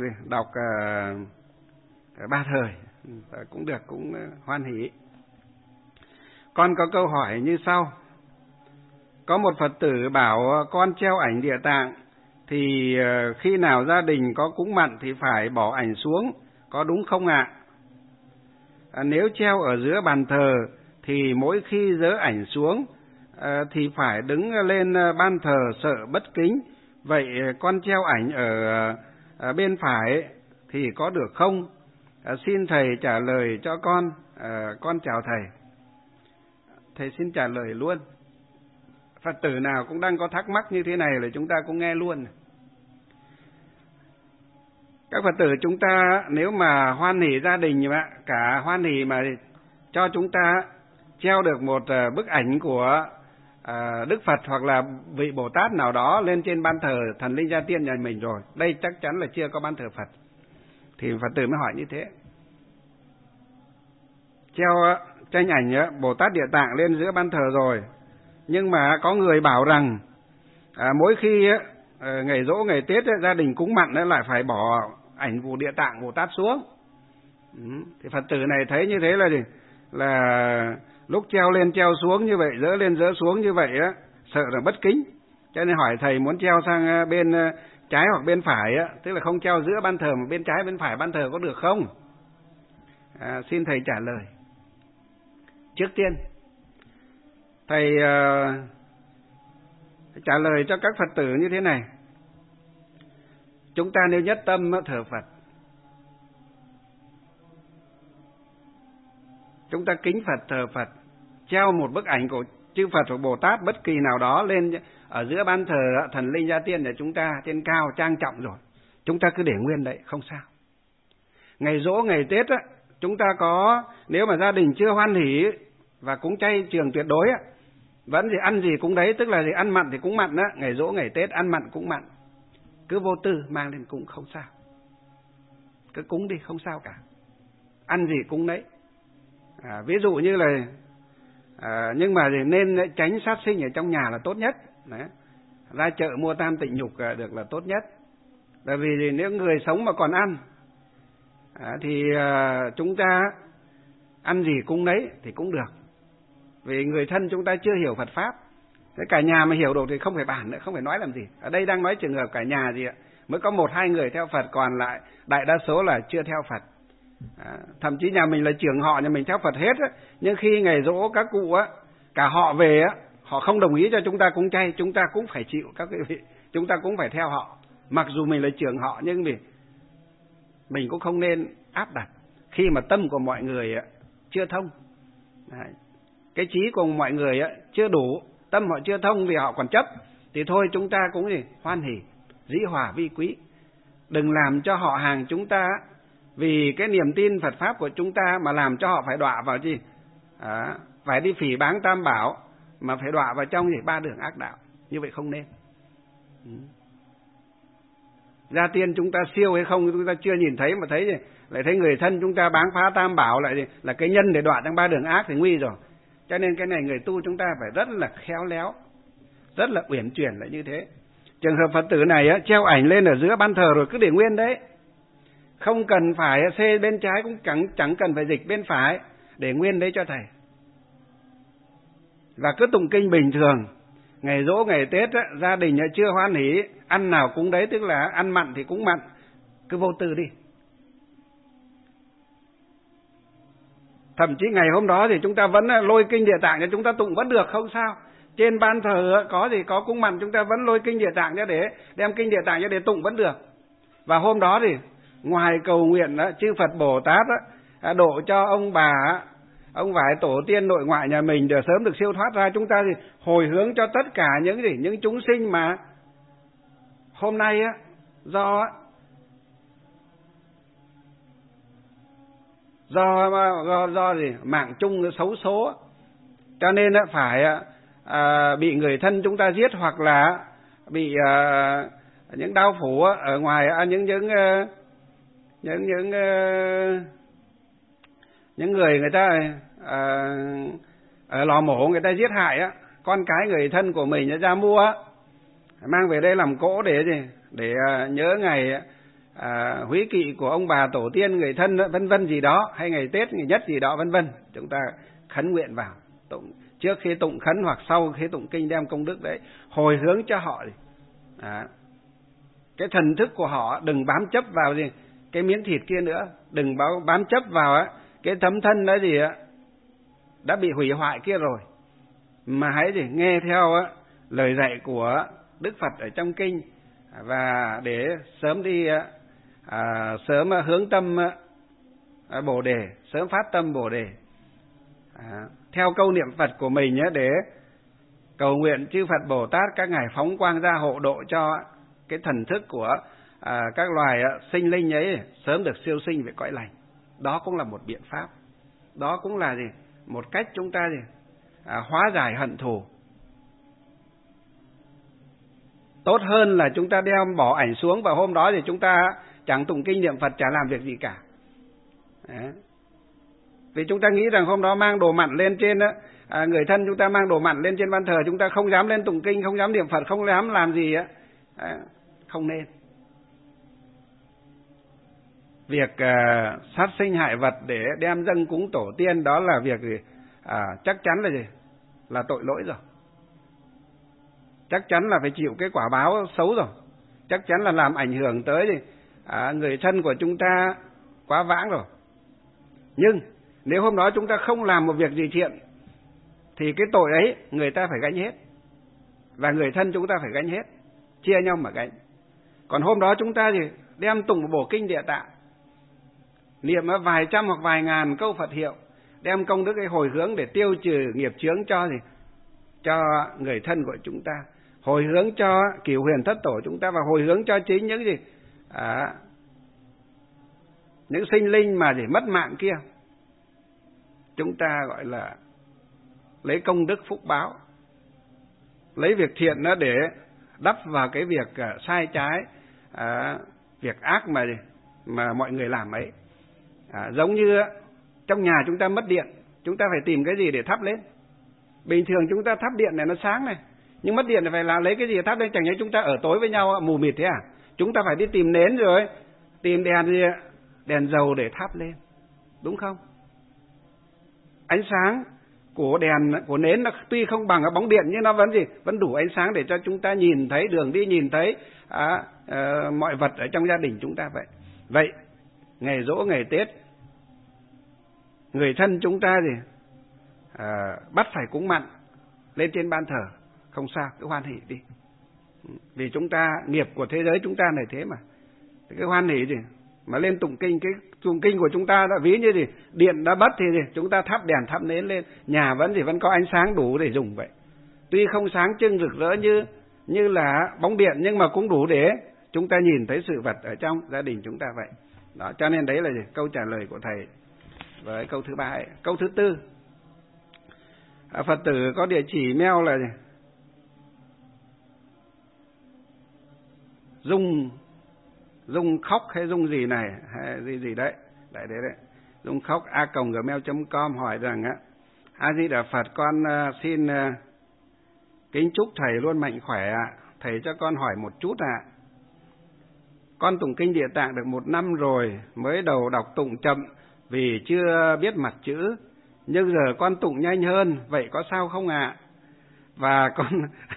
3 thời. Cũng được, cũng hoan hỷ. Con có câu hỏi như sau. Có một Phật tử bảo con treo ảnh Địa Tạng thì khi nào gia đình có cúng mặn thì phải bỏ ảnh xuống, có đúng không ạ? Nếu treo ở giữa bàn thờ thì mỗi khi giơ ảnh xuống thì phải đứng lên ban thờ sợ bất kính. Vậy con treo ảnh ở bên phải thì có được không? Xin thầy trả lời cho con. Con chào thầy. Thầy xin trả lời luôn. Phật tử nào cũng đang có thắc mắc như thế này là chúng ta cũng nghe luôn. Các Phật tử chúng ta nếu mà hoan hỷ gia đình mà cả hoan hỷ mà cho chúng ta treo được một bức ảnh của Đức Phật hoặc là vị Bồ Tát nào đó lên trên ban thờ thần linh gia tiên nhà mình rồi, đây chắc chắn là chưa có ban thờ Phật, thì Phật tử mới hỏi như thế. Treo tranh ảnh Bồ Tát Địa Tạng lên giữa ban thờ rồi, nhưng mà có người bảo rằng mỗi khi ngày giỗ ngày Tết gia đình cúng mặn lại phải bỏ ảnh của Địa Tạng Bồ Tát xuống. Thì Phật tử này thấy như thế là lúc treo lên treo xuống như vậy, dỡ lên dỡ xuống như vậy sợ là bất kính, cho nên hỏi thầy muốn treo sang bên trái hoặc bên phải tức là không treo giữa ban thờ mà bên trái bên phải ban thờ có được không? Xin thầy trả lời. Trước tiên thầy trả lời cho các Phật tử như thế này. Chúng ta nếu nhất tâm thờ Phật, chúng ta kính Phật thờ Phật, treo một bức ảnh của chư Phật hoặc Bồ Tát bất kỳ nào đó lên ở giữa ban thờ thần linh gia tiên để chúng ta trên cao trang trọng rồi, chúng ta cứ để nguyên đấy, không sao. Ngày giỗ ngày Tết chúng ta có, nếu mà gia đình chưa hoan hỷ và cúng chay trường tuyệt đối vẫn thì ăn gì cũng đấy, tức là gì ăn mặn thì cũng mặn ngày giỗ ngày Tết ăn mặn cũng mặn, cứ vô tư mang lên cúng không sao, cứ cúng đi không sao cả, ăn gì cũng đấy. Ví dụ như là nhưng mà nên tránh sát sinh ở trong nhà là tốt nhất. Đấy. Ra chợ mua tam tịnh nhục được là tốt nhất. Bởi vì nếu người sống mà còn ăn thì chúng ta ăn gì cũng đấy thì cũng được. Vì người thân chúng ta chưa hiểu Phật Pháp. Thế cả nhà mà hiểu được thì không phải bàn nữa, không phải nói làm gì. Ở đây đang nói trường hợp cả nhà gì ạ, mới có 1-2 người theo Phật, còn lại đại đa số là chưa theo Phật. Thậm chí nhà mình là trưởng họ, nhà mình theo Phật hết nhưng khi ngày giỗ các cụ cả họ về á, họ không đồng ý cho chúng ta cúng chay, chúng ta cũng phải chịu các quý vị, chúng ta cũng phải theo họ. Mặc dù mình là trưởng họ nhưng mình cũng không nên áp đặt khi mà tâm của mọi người chưa thông. Đấy. Cái trí của mọi người chưa đủ, tâm họ chưa thông vì họ còn chấp, thì thôi chúng ta cũng hoan hỉ, dĩ hòa vi quý. Đừng làm cho họ hàng chúng ta vì cái niềm tin Phật Pháp của chúng ta mà làm cho họ phải đọa vào phải đi phỉ báng Tam Bảo, mà phải đọa vào trong ba đường ác đạo. Như vậy không nên. Gia tiên chúng ta siêu hay không chúng ta chưa nhìn thấy, mà lại thấy người thân chúng ta báng phá Tam Bảo lại là cái nhân để đọa trong ba đường ác thì nguy rồi. Cho nên cái này người tu chúng ta phải rất là khéo léo, rất là uyển chuyển là như thế. Trường hợp Phật tử này treo ảnh lên ở giữa ban thờ rồi cứ để nguyên đấy, không cần phải xê bên trái, cũng chẳng cần phải dịch bên phải, để nguyên đấy cho thầy. Và cứ tụng kinh bình thường. Ngày giỗ ngày Tết gia đình chưa hoan hỉ, ăn nào cũng đấy, tức là ăn mặn thì cũng mặn, cứ vô tư đi. Thậm chí ngày hôm đó thì chúng ta vẫn lôi kinh Địa Tạng cho chúng ta tụng vẫn được, không sao. Trên ban thờ có cúng mặn, chúng ta vẫn lôi kinh Địa Tạng ra để đem kinh Địa Tạng ra để tụng vẫn được. Và hôm đó thì ngoài cầu nguyện chư Phật Bồ Tát độ cho ông bà, ông vải tổ tiên nội ngoại nhà mình để sớm được siêu thoát ra, chúng ta thì hồi hướng cho tất cả những chúng sinh mà hôm nay do mạng chung xấu số, cho nên phải bị người thân chúng ta giết, hoặc là bị những đau phủ ở ngoài, những người ta ở lò mổ người ta giết hại con cái người thân của mình ra mua, mang về đây làm cỗ để nhớ ngày húy kỵ của ông bà tổ tiên người thân vân vân gì đó, hay ngày Tết ngày nhất gì đó vân vân. Chúng ta khấn nguyện vào tụng, trước khi tụng khấn hoặc sau khi tụng kinh đem công đức đấy hồi hướng cho họ. Cái thần thức của họ đừng bám chấp vào cái miếng thịt kia nữa, đừng bám chấp vào cái tấm thân đó đã bị hủy hoại kia rồi, mà hãy nghe theo lời dạy của Đức Phật ở trong kinh, và để sớm đi sớm hướng tâm Bồ đề, sớm phát tâm Bồ đề, theo câu niệm Phật của mình để cầu nguyện chư Phật Bồ Tát các ngài phóng quang ra hộ độ cho cái thần thức của các loài sinh linh ấy sớm được siêu sinh về cõi lành. Đó cũng là một biện pháp, đó cũng là một cách chúng ta hóa giải hận thù. Tốt hơn là chúng ta đem bỏ ảnh xuống và hôm đó thì chúng ta chẳng tụng kinh niệm Phật, chả làm việc gì cả. Đấy. Vì chúng ta nghĩ rằng hôm đó mang đồ mặn lên trên người thân chúng ta mang đồ mặn lên trên ban thờ, chúng ta không dám lên tụng kinh, không dám niệm Phật, không dám làm gì không nên. Việc sát sinh hại vật để đem dâng cúng tổ tiên, đó là việc chắc chắn là tội lỗi rồi, chắc chắn là phải chịu cái quả báo xấu rồi, chắc chắn là làm ảnh hưởng tới người thân của chúng ta quá vãng rồi. Nhưng nếu hôm đó chúng ta không làm một việc gì thiện thì cái tội ấy người ta phải gánh hết, và người thân chúng ta phải gánh hết, chia nhau mà gánh. Còn hôm đó chúng ta đem tụng một bộ kinh Địa Tạng, niệm vài trăm hoặc vài ngàn câu Phật hiệu, đem công đức ấy hồi hướng để tiêu trừ nghiệp chướng cho người thân của chúng ta, hồi hướng cho Cửu Huyền Thất Tổ chúng ta, và hồi hướng cho chính những sinh linh mà mất mạng kia. Chúng ta gọi là lấy công đức phúc báo, lấy việc thiện nó để đắp vào cái việc sai trái, việc ác mà mọi người làm ấy. Giống như trong nhà chúng ta mất điện, chúng ta phải tìm cái gì để thắp lên. Bình thường chúng ta thắp điện này nó sáng này, nhưng mất điện thì phải lấy cái gì để thắp lên. Chẳng nhẽ chúng ta ở tối với nhau mù mịt thế à? Chúng ta phải đi tìm nến, rồi tìm đèn dầu để thắp lên, đúng không? Ánh sáng của của nến nó tuy không bằng bóng điện, nhưng nó vẫn đủ ánh sáng để cho chúng ta nhìn thấy đường đi, nhìn thấy mọi vật ở trong gia đình chúng ta vậy. Ngày giỗ ngày Tết, người thân chúng ta bắt phải cúng mặn, lên trên ban thờ, không sao, cứ hoan hỷ đi. Vì chúng ta, nghiệp của thế giới chúng ta này thế mà. Cái hoan hỷ gì? Mà lên tụng kinh, cái tụng kinh của chúng ta đã ví như gì? Điện đã bất thì gì? Chúng ta thắp đèn thắp nến lên, nhà vẫn có ánh sáng đủ để dùng vậy. Tuy không sáng trưng rực rỡ như là bóng điện, nhưng mà cũng đủ để chúng ta nhìn thấy sự vật ở trong gia đình chúng ta vậy. Đó, cho nên đấy là gì? Câu trả lời của thầy với câu thứ 3 ấy. Câu thứ 4, Phật tử có địa chỉ mail là gì? Dung khóc hay dung gì này hay gì đấy, đấy. Dung khóc a@gmail.com hỏi rằng á: A Di Đà Phật, con xin kính chúc thầy luôn mạnh khỏe ạ. Thầy cho con hỏi một chút ạ. Con tụng kinh Địa Tạng được 1 năm rồi, mới đầu đọc tụng chậm vì chưa biết mặt chữ, nhưng giờ con tụng nhanh hơn, vậy có sao không ạ? Và con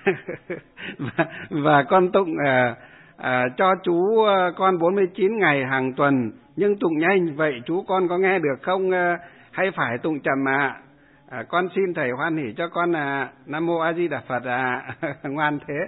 và con tụng cho chú con 49 ngày hàng tuần, nhưng tụng nhanh, vậy chú con có nghe được không, hay phải tụng chậm ạ? Con xin thầy hoan hỷ cho con Nam Mô A Di Đà Phật ạ. Ngoan thế.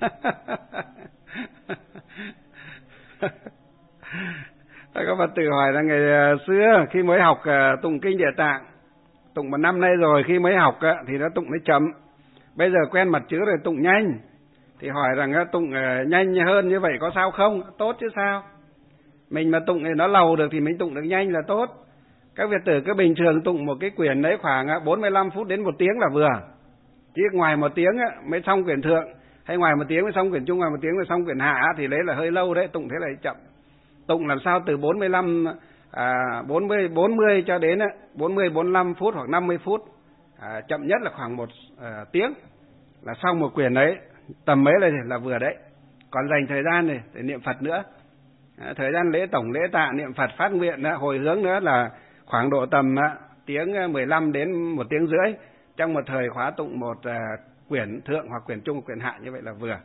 Các Phật tử hỏi là ngày xưa khi mới học tụng kinh Địa Tạng, tụng 1 năm nay rồi, khi mới học thì nó tụng nó chậm, bây giờ quen mặt chữ rồi tụng nhanh, thì hỏi rằng tụng nhanh hơn như vậy có sao không? Tốt chứ sao. Mình mà tụng thì nó lầu được thì mình tụng được nhanh là tốt. Các Phật tử cứ bình thường tụng một cái quyển đấy khoảng 45 phút đến 1 tiếng là vừa. Chứ ngoài 1 tiếng mới xong quyển thượng, hay ngoài 1 tiếng mới xong quyển trung, ngoài 1 tiếng mới xong quyển hạ thì đấy là hơi lâu đấy, tụng thế là chậm. Tụng làm sao từ 40 cho đến 45 phút hoặc 50 phút, chậm nhất là khoảng 1 tiếng là xong một quyển đấy, tầm mấy là vừa đấy. Còn dành thời gian này để niệm Phật nữa, thời gian lễ tổng lễ tạ, niệm Phật, phát nguyện, hồi hướng nữa là khoảng độ tầm tiếng 15 đến 1 tiếng rưỡi trong một thời khóa tụng một quyển thượng hoặc quyển trung, quyển hạ, như vậy là vừa.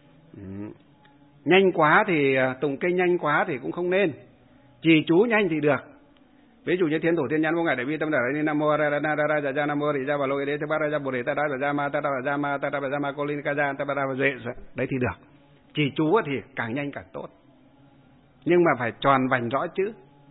Nhanh quá thì tụng kinh nhanh quá thì cũng không nên. Trì chú nhanh thì được. Ví dụ như Thiên Thủ Thiên Nhãn Vô Ngại Đại Bi Tâm Đà Nam Mô Ra Ra Ra Ra Ra Nam Mô Rị Ra Bà Lô Đế Thế Ba Ra Ra Bồ Đề Ta Ra Ra Ma Ta Ra Ma Ta Ra Ma Cô Linh Ca Ra Ta Ra Dệ, đấy thì được. Trì chú thì càng nhanh càng tốt. Nhưng mà phải tròn vành rõ chữ.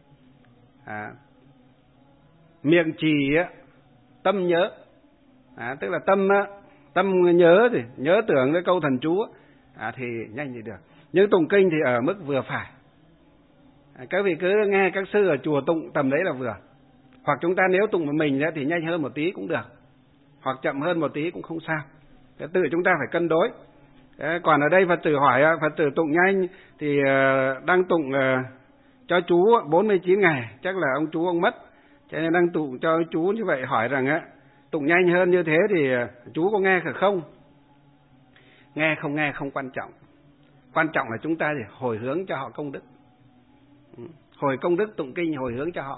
Miệng trì tâm nhớ, tức là tâm nhớ thì nhớ tưởng cái câu thần chú thì nhanh thì được. Nhưng tụng kinh thì ở mức vừa phải. Các vị cứ nghe các sư ở chùa tụng tầm đấy là vừa. Hoặc chúng ta nếu tụng một mình thì nhanh hơn một tí cũng được, hoặc chậm hơn một tí cũng không sao. Tự chúng ta phải cân đối. Còn ở đây Phật tử hỏi, Phật tử tụng nhanh thì đang tụng cho chú 49 ngày, chắc là ông chú ông mất, cho nên đang tụng cho chú như vậy. Hỏi rằng tụng nhanh hơn như thế thì chú có nghe không? Nghe không quan trọng. Quan trọng là chúng ta thì hồi hướng cho họ công đức. Hồi công đức tụng kinh, hồi hướng cho họ.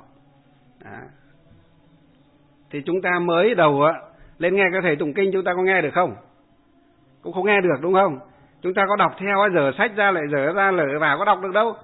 Thì chúng ta mới đầu lên nghe các thầy tụng kinh, chúng ta có nghe được không? Cũng không nghe được, đúng không? Chúng ta có đọc theo, dở sách ra lại dở ra lở vào, có đọc được đâu.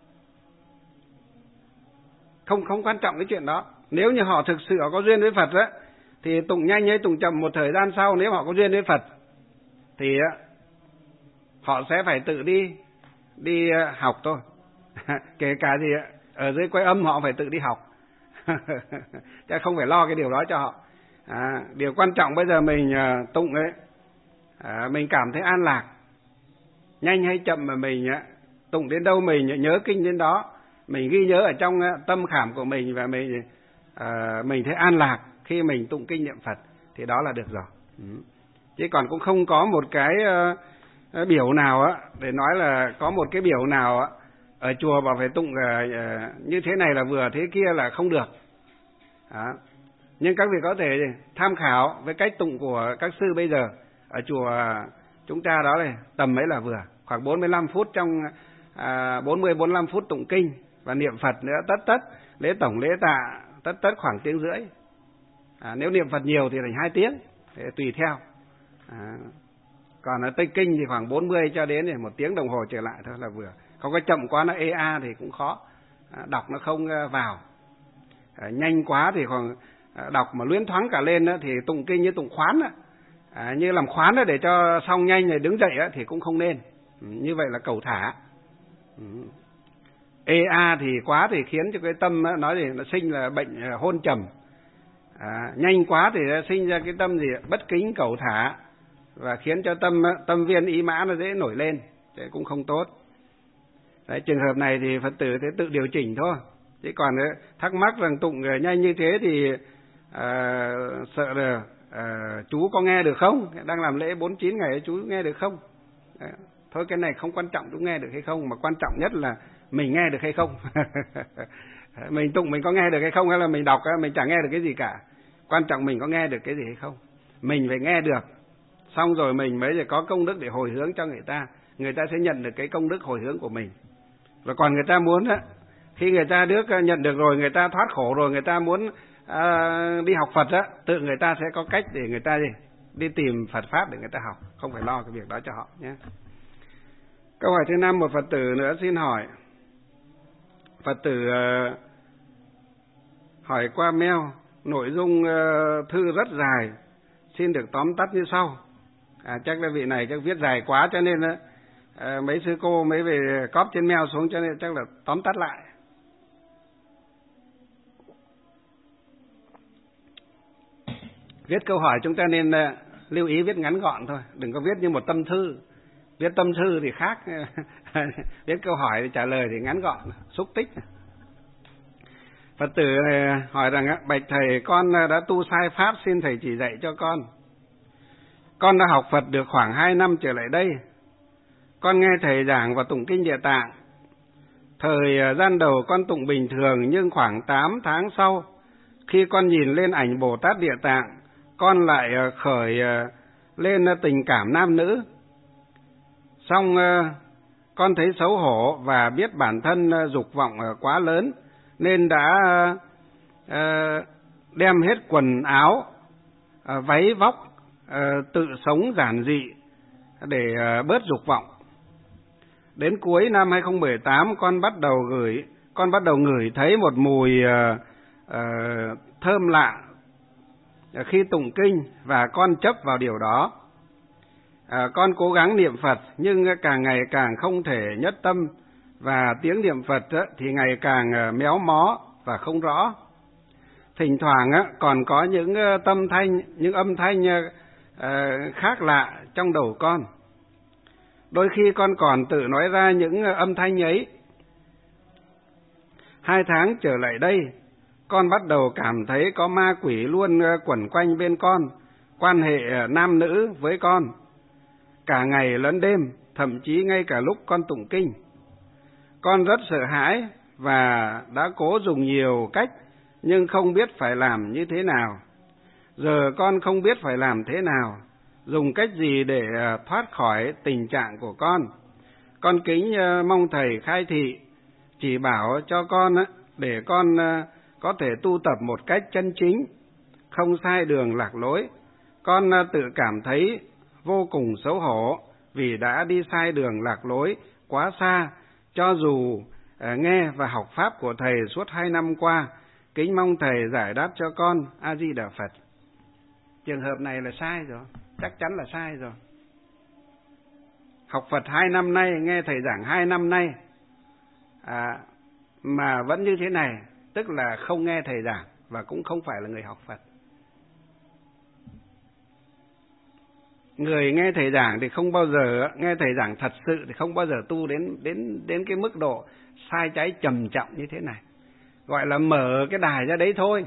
Không quan trọng cái chuyện đó. Nếu như họ thực sự họ có duyên với Phật thì tụng nhanh hay tụng chậm một thời gian sau, nếu họ có duyên với Phật thì họ sẽ phải tự đi học thôi. Kể cả gì ở dưới Quế Âm họ phải tự đi học. Chứ không phải lo cái điều đó cho họ. Điều quan trọng bây giờ mình tụng mình cảm thấy an lạc, nhanh hay chậm mà mình tụng đến đâu mình nhớ kinh đến đó, mình ghi nhớ ở trong tâm khảm của mình, và mình thấy an lạc khi mình tụng kinh niệm Phật thì đó là được rồi. Chứ còn cũng không có một cái biểu nào để nói là có một cái biểu nào ở chùa bảo phải tụng như thế này là vừa, thế kia là không được. Nhưng các vị có thể tham khảo với cách tụng của các sư bây giờ ở chùa chúng ta, đó này tầm mấy là vừa, khoảng 45 phút trong 40-45 phút tụng kinh và niệm Phật nữa, tất lễ tổng lễ tạ tất khoảng tiếng rưỡi. Nếu niệm Phật nhiều thì thành 2 tiếng, tùy theo. Còn ở Tây Kinh thì khoảng 40 cho đến 1 tiếng đồng hồ trở lại thôi là vừa. Không có chậm quá nó ea thì cũng khó, đọc nó không vào. Nhanh quá thì còn đọc mà luyến thoáng cả lên thì tụng kinh như tụng khoán Như làm khoán để cho xong nhanh rồi đứng dậy thì cũng không nên. Như vậy là cẩu thả. EA thì quá thì khiến cho cái tâm nói gì nó sinh là bệnh hôn trầm. Nhanh quá thì sinh ra cái tâm gì bất kính cẩu thả, và khiến cho tâm viên ý mã nó dễ nổi lên, thế cũng không tốt. Đấy, trường hợp này thì Phật tử thế tự điều chỉnh thôi. Chứ còn thắc mắc rằng tụng nhanh như thế thì sợ là chú có nghe được không? Đang làm lễ 49 ngày chú nghe được không? Đấy. Thôi cái này không quan trọng chú nghe được hay không, mà quan trọng nhất là mình nghe được hay không. Mình tụng mình có nghe được hay không, hay là mình đọc mình chẳng nghe được cái gì cả. Quan trọng mình có nghe được cái gì hay không. Mình phải nghe được, xong rồi mình mới có công đức để hồi hướng cho người ta sẽ nhận được cái công đức hồi hướng của mình. Và còn người ta muốn khi người ta nhận được rồi, người ta thoát khổ rồi, người ta muốn đi học Phật tự người ta sẽ có cách để người ta đi tìm Phật pháp để người ta học, không phải lo cái việc đó cho họ nhé. Câu hỏi thứ 5, một Phật tử nữa xin hỏi. Phật tử hỏi qua mail, nội dung thư rất dài, xin được tóm tắt như sau. Chắc là vị này chắc viết dài quá cho nên mấy sư cô mới về cóp trên mail xuống, cho nên chắc là tóm tắt lại. Viết câu hỏi chúng ta nên lưu ý viết ngắn gọn thôi, đừng có viết như một tâm thư. Viết tâm thư thì khác, viết câu hỏi thì trả lời thì ngắn gọn, xúc tích. Phật tử hỏi rằng bạch thầy, con đã tu sai pháp, xin thầy chỉ dạy cho con. Con đã học Phật được khoảng 2 năm trở lại đây. Con nghe thầy giảng và tụng kinh Địa Tạng. Thời gian đầu con tụng bình thường, nhưng khoảng 8 tháng sau, khi con nhìn lên ảnh Bồ Tát Địa Tạng, con lại khởi lên tình cảm nam nữ. Xong con thấy xấu hổ và biết bản thân dục vọng quá lớn, nên đã đem hết quần áo, váy vóc, tự sống giản dị để bớt dục vọng. Đến cuối năm 2018, con bắt đầu ngửi thấy một mùi thơm lạ khi tụng kinh, và con chấp vào điều đó. Con cố gắng niệm Phật nhưng càng ngày càng không thể nhất tâm, và tiếng niệm Phật thì ngày càng méo mó và không rõ. Thỉnh thoảng còn có những âm thanh khác lạ trong đầu con. Đôi khi con còn tự nói ra những âm thanh ấy. 2 tháng trở lại đây, con bắt đầu cảm thấy có ma quỷ luôn quẩn quanh bên con, quan hệ nam nữ với con, cả ngày lẫn đêm, thậm chí ngay cả lúc con tụng kinh. Con rất sợ hãi và đã cố dùng nhiều cách, nhưng không biết phải làm như thế nào. Giờ con không biết phải làm thế nào, dùng cách gì để thoát khỏi tình trạng của con. Con kính mong thầy khai thị, chỉ bảo cho con để con có thể tu tập một cách chân chính, không sai đường lạc lối. Con tự cảm thấy vô cùng xấu hổ vì đã đi sai đường lạc lối quá xa, cho dù nghe và học pháp của thầy suốt 2 năm qua. Kính mong thầy giải đáp cho con. A Di Đà Phật. Trường hợp này là sai rồi, chắc chắn là sai rồi. Học Phật 2 năm nay, nghe thầy giảng 2 năm nay mà vẫn như thế này, tức là không nghe thầy giảng và cũng không phải là người học Phật. Người nghe thầy giảng thì không bao giờ, nghe thầy giảng thật sự thì không bao giờ tu đến cái mức độ sai trái trầm trọng như thế này. Gọi là mở cái đài ra đấy thôi.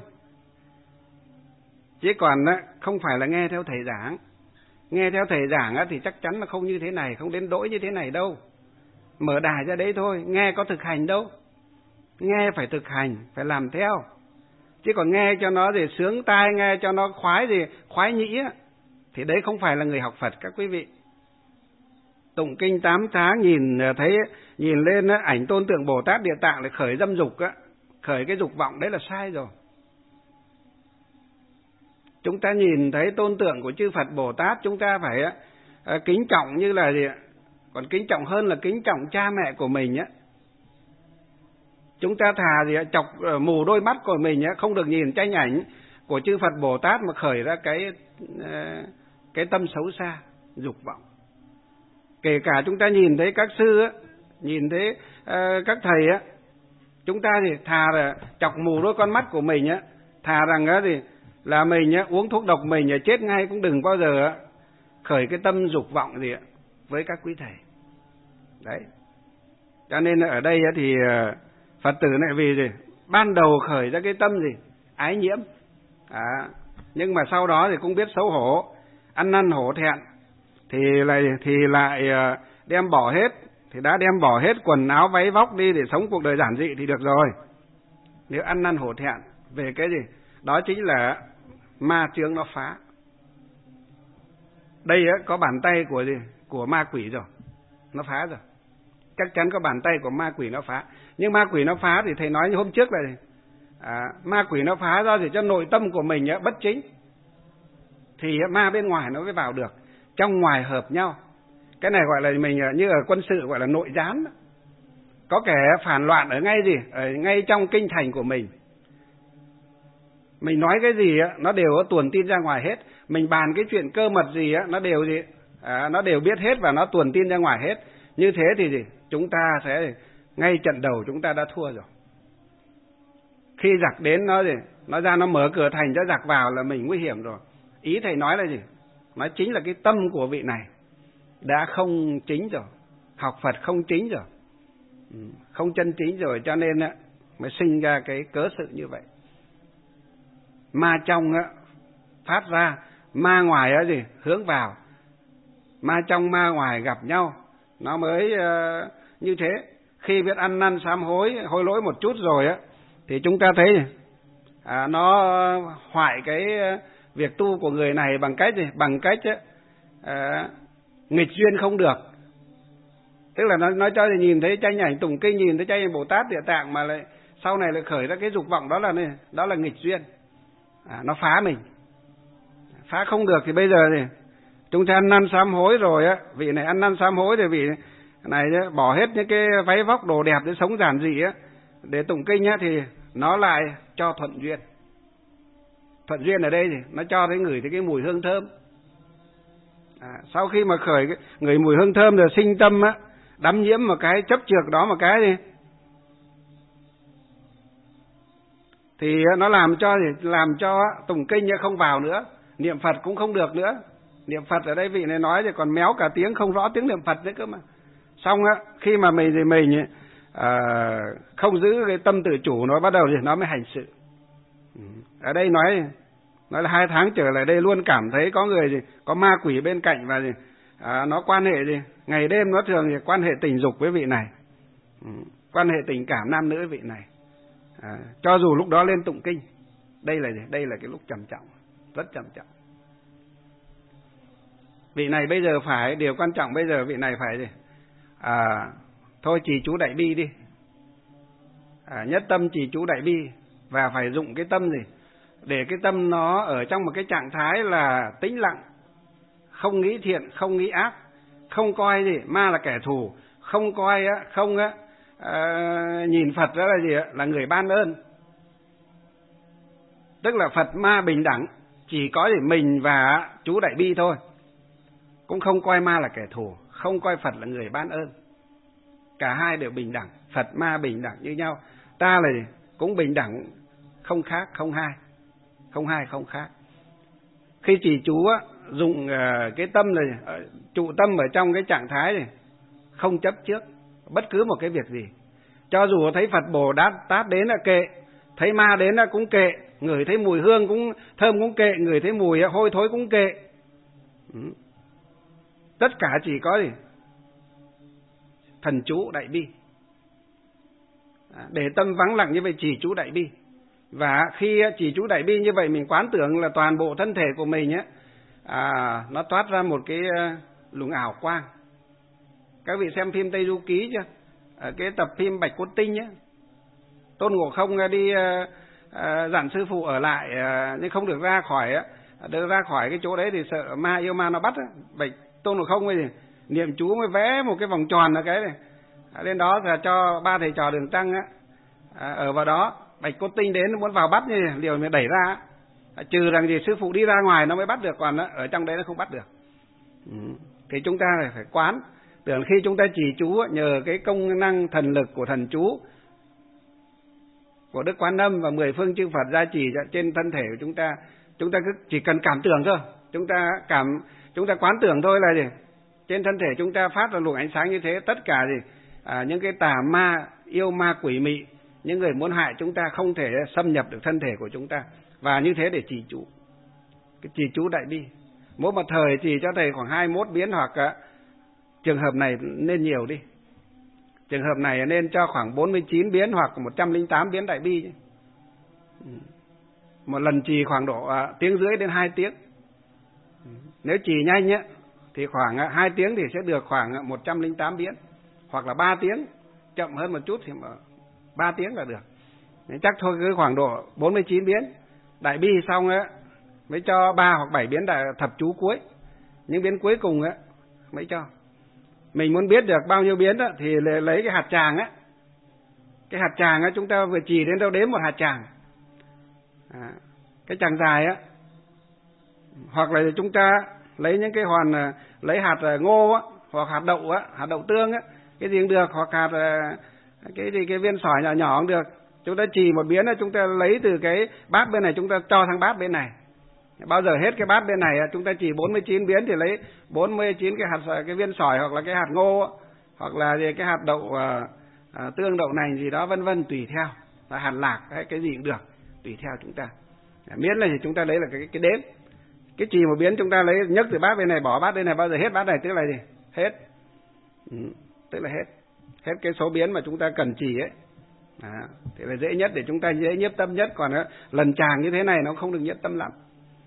Chứ còn không phải là nghe theo thầy giảng. Nghe theo thầy giảng thì chắc chắn là không như thế này, không đến nỗi như thế này đâu. Mở đài ra đấy thôi, nghe có thực hành đâu. Nghe phải thực hành, phải làm theo. Chứ còn nghe cho nó thì sướng tai, nghe cho nó khoái nhĩ thì đấy không phải là người học Phật các quý vị. Tụng kinh 8 tháng nhìn lên ảnh tôn tượng Bồ Tát Địa Tạng lại khởi dâm dục khởi cái dục vọng, đấy là sai rồi. Chúng ta nhìn thấy tôn tượng của chư Phật Bồ Tát, chúng ta phải kính trọng như là gì ạ? Còn kính trọng hơn là kính trọng cha mẹ của mình á. Chúng ta thà gì ạ? Chọc mù đôi mắt của mình á, không được nhìn tranh ảnh của chư Phật Bồ Tát mà khởi ra cái cái tâm xấu xa, dục vọng. Kể cả chúng ta nhìn thấy các sư á, nhìn thấy các thầy á, chúng ta thì thà là chọc mù đôi con mắt của mình á, thà rằng á thì là mình á uống thuốc độc mình chết ngay, cũng đừng bao giờ á khởi cái tâm dục vọng gì ạ với các quý thầy. Đấy. Cho nên ở đây á thì Phật tử này vì gì? Ban đầu khởi ra cái tâm gì? Ái nhiễm. Nhưng mà sau đó thì cũng biết xấu hổ, ăn năn hổ thẹn, thì lại đem bỏ hết, thì đã đem bỏ hết quần áo váy vóc đi để sống cuộc đời giản dị thì được rồi. Nếu ăn năn hổ thẹn về cái gì? Đó chính là ma chướng nó phá. Đây á, có bàn tay của gì? Của ma quỷ rồi, nó phá rồi. Chắc chắn có bàn tay của ma quỷ nó phá. Nhưng ma quỷ nó phá thì thầy nói như hôm trước là gì? Ma quỷ nó phá ra thì cho nội tâm của mình bất chính, thì ma bên ngoài nó mới vào được, trong ngoài hợp nhau. Cái này gọi là mình như ở quân sự gọi là nội gián. Có kẻ phản loạn ở ngay gì? Ở ngay trong kinh thành của mình. Mình nói cái gì nó đều có tuồn tin ra ngoài hết. Mình bàn cái chuyện cơ mật gì nó đều gì? Nó đều biết hết và nó tuồn tin ra ngoài hết. Như thế thì gì? Chúng ta sẽ ngay trận đầu chúng ta đã thua rồi. Khi giặc đến nó gì? Nó ra nó mở cửa thành cho giặc vào là mình nguy hiểm rồi. Ý thầy nói là gì? Nói chính là cái tâm của vị này đã không chính rồi, học Phật không chính rồi, không chân chính rồi, cho nên mới sinh ra cái cớ sự như vậy. Ma trong phát ra, ma ngoài gì hướng vào, ma trong ma ngoài gặp nhau, nó mới như thế. Khi biết ăn năn sám hối lỗi một chút rồi thì chúng ta thấy nó hoại cái việc tu của người này bằng cách gì? Bằng cách nghịch duyên không được. Tức là nó cho thì nhìn thấy tranh ảnh tụng kinh, nhìn thấy tranh ảnh Bồ Tát Địa Tạng mà lại sau này lại khởi ra cái dục vọng, đó là nghịch duyên. Nó phá mình. Phá không được thì bây giờ thì chúng ta ăn năn sám hối rồi vị này ăn năn sám hối thì vị này bỏ hết những cái váy vóc đồ đẹp để sống giản dị để tụng kinh thì nó lại cho thuận duyên. Thuận duyên ở đây thì nó cho thấy ngửi thấy cái mùi hương thơm. Sau khi mà khởi cái người mùi hương thơm rồi sinh tâm đắm nhiễm một cái, chấp trược đó một cái thì nó làm cho tụng kinh không vào nữa, niệm Phật cũng không được nữa. Niệm Phật ở đây vị này nói thì còn méo cả tiếng, không rõ tiếng niệm Phật nữa cơ mà. Xong khi mà mình không giữ cái tâm tự chủ, nó bắt đầu thì nó mới hành sự. Ở đây nói là 2 tháng trở lại đây luôn cảm thấy có người có ma quỷ bên cạnh và nó quan hệ ngày đêm nó thường quan hệ tình dục với vị này, quan hệ tình cảm nam nữ với vị này, cho dù lúc đó lên tụng kinh. Đây là cái lúc trầm trọng, rất trầm trọng. Vị này bây giờ phải, điều quan trọng bây giờ vị này phải thôi trì chú đại bi đi, nhất tâm trì chú đại bi, và phải dụng cái tâm để cái tâm nó ở trong một cái trạng thái là tĩnh lặng, không nghĩ thiện, không nghĩ ác, không coi ma là kẻ thù, không coi nhìn Phật đó là là người ban ơn. Tức là Phật ma bình đẳng, chỉ có mình và chú đại bi thôi, cũng không coi ma là kẻ thù, không coi Phật là người ban ơn. Cả hai đều bình đẳng, Phật ma bình đẳng như nhau. Ta là cũng bình đẳng, không khác, không hai không khác. Khi trì chú dùng cái tâm này, trụ tâm ở trong cái trạng thái này, không chấp trước bất cứ một cái việc gì. Cho dù thấy Phật Bồ Tát đến là kệ, thấy ma đến là cũng kệ, ngửi thấy mùi hương cũng thơm cũng kệ, ngửi thấy mùi hôi thối cũng kệ. Tất cả chỉ có thần chú đại bi. Để tâm vắng lặng như vậy trì chú đại bi. Và khi trì chú đại bi như vậy, mình quán tưởng là toàn bộ thân thể của mình nó toát ra một cái luồng ảo quang. Các vị xem phim Tây Du Ký chưa? Ở cái tập phim Bạch Cốt Tinh Tôn Ngộ Không đi dặn sư phụ ở lại, nhưng không được ra khỏi cái chỗ đấy thì sợ ma yêu ma nó bắt. Tôn Ngộ Không ấy niệm chú mới vẽ một cái vòng tròn là cái này. Lên đó là cho 3 thầy trò Đường Tăng ở vào đó. Bạch Cốt Tinh đến muốn vào bắt như điều mới đẩy ra. Trừ rằng gì sư phụ đi ra ngoài nó mới bắt được, còn ở trong đấy nó không bắt được. Thì chúng ta phải quán. Tưởng khi chúng ta trì chú nhờ cái công năng thần lực của thần chú của Đức Quan Âm và 10 phương chư Phật gia trì trên thân thể của chúng ta cứ chỉ cần cảm tưởng thôi, chúng ta quán tưởng thôi là gì? Trên thân thể chúng ta phát ra luồng ánh sáng như thế, tất cả gì những cái tà ma, yêu ma quỷ mị, những người muốn hại chúng ta không thể xâm nhập được thân thể của chúng ta. Và như thế để trì chú, cái trì chú đại bi. Mỗi một thời trì cho thầy khoảng 21 biến, hoặc trường hợp này nên nhiều đi. Trường hợp này nên cho khoảng 49 biến hoặc 108 biến đại bi. Một lần trì khoảng độ tiếng rưỡi đến 2 tiếng. Nếu trì nhanh á thì khoảng 2 tiếng thì sẽ được khoảng 108 biến, hoặc là 3 tiếng, chậm hơn một chút thì 3 tiếng là được. Nên chắc thôi cứ khoảng độ 49 biến đại bi xong á mới cho 3 hoặc 7 biến thập chú cuối. Những biến cuối cùng á mới cho. Mình muốn biết được bao nhiêu biến đó, thì lấy cái hạt tràng á. Cái hạt tràng á chúng ta vừa trì đến đâu đếm một hạt tràng. Cái tràng dài á. Hoặc là chúng ta lấy những cái hoàn, lấy hạt ngô á, hoặc hạt đậu á, hạt đậu tương á, cái gì cũng được, hoặc hạt cái viên sỏi nhỏ nhỏ cũng được. Chúng ta trì một biến á, chúng ta lấy từ cái bát bên này chúng ta cho sang bát bên này. Bao giờ hết cái bát bên này chúng ta chỉ 49 biến thì lấy 49 cái viên sỏi, hoặc là cái hạt ngô, hoặc là cái hạt đậu tương, đậu nành gì đó vân vân, tùy theo, là hạt lạc hay cái gì cũng được, tùy theo chúng ta. Miễn là chúng ta lấy là cái đếm. Cái trì một biến chúng ta lấy nhấc từ bát bên này bỏ bát bên này, bao giờ hết bát này tức là gì? Hết. Tức là hết cái số biến mà chúng ta cần trì ấy. Thì là dễ nhất để chúng ta dễ nhiếp tâm nhất, còn lần tràng như thế này nó không được nhiếp tâm lắm.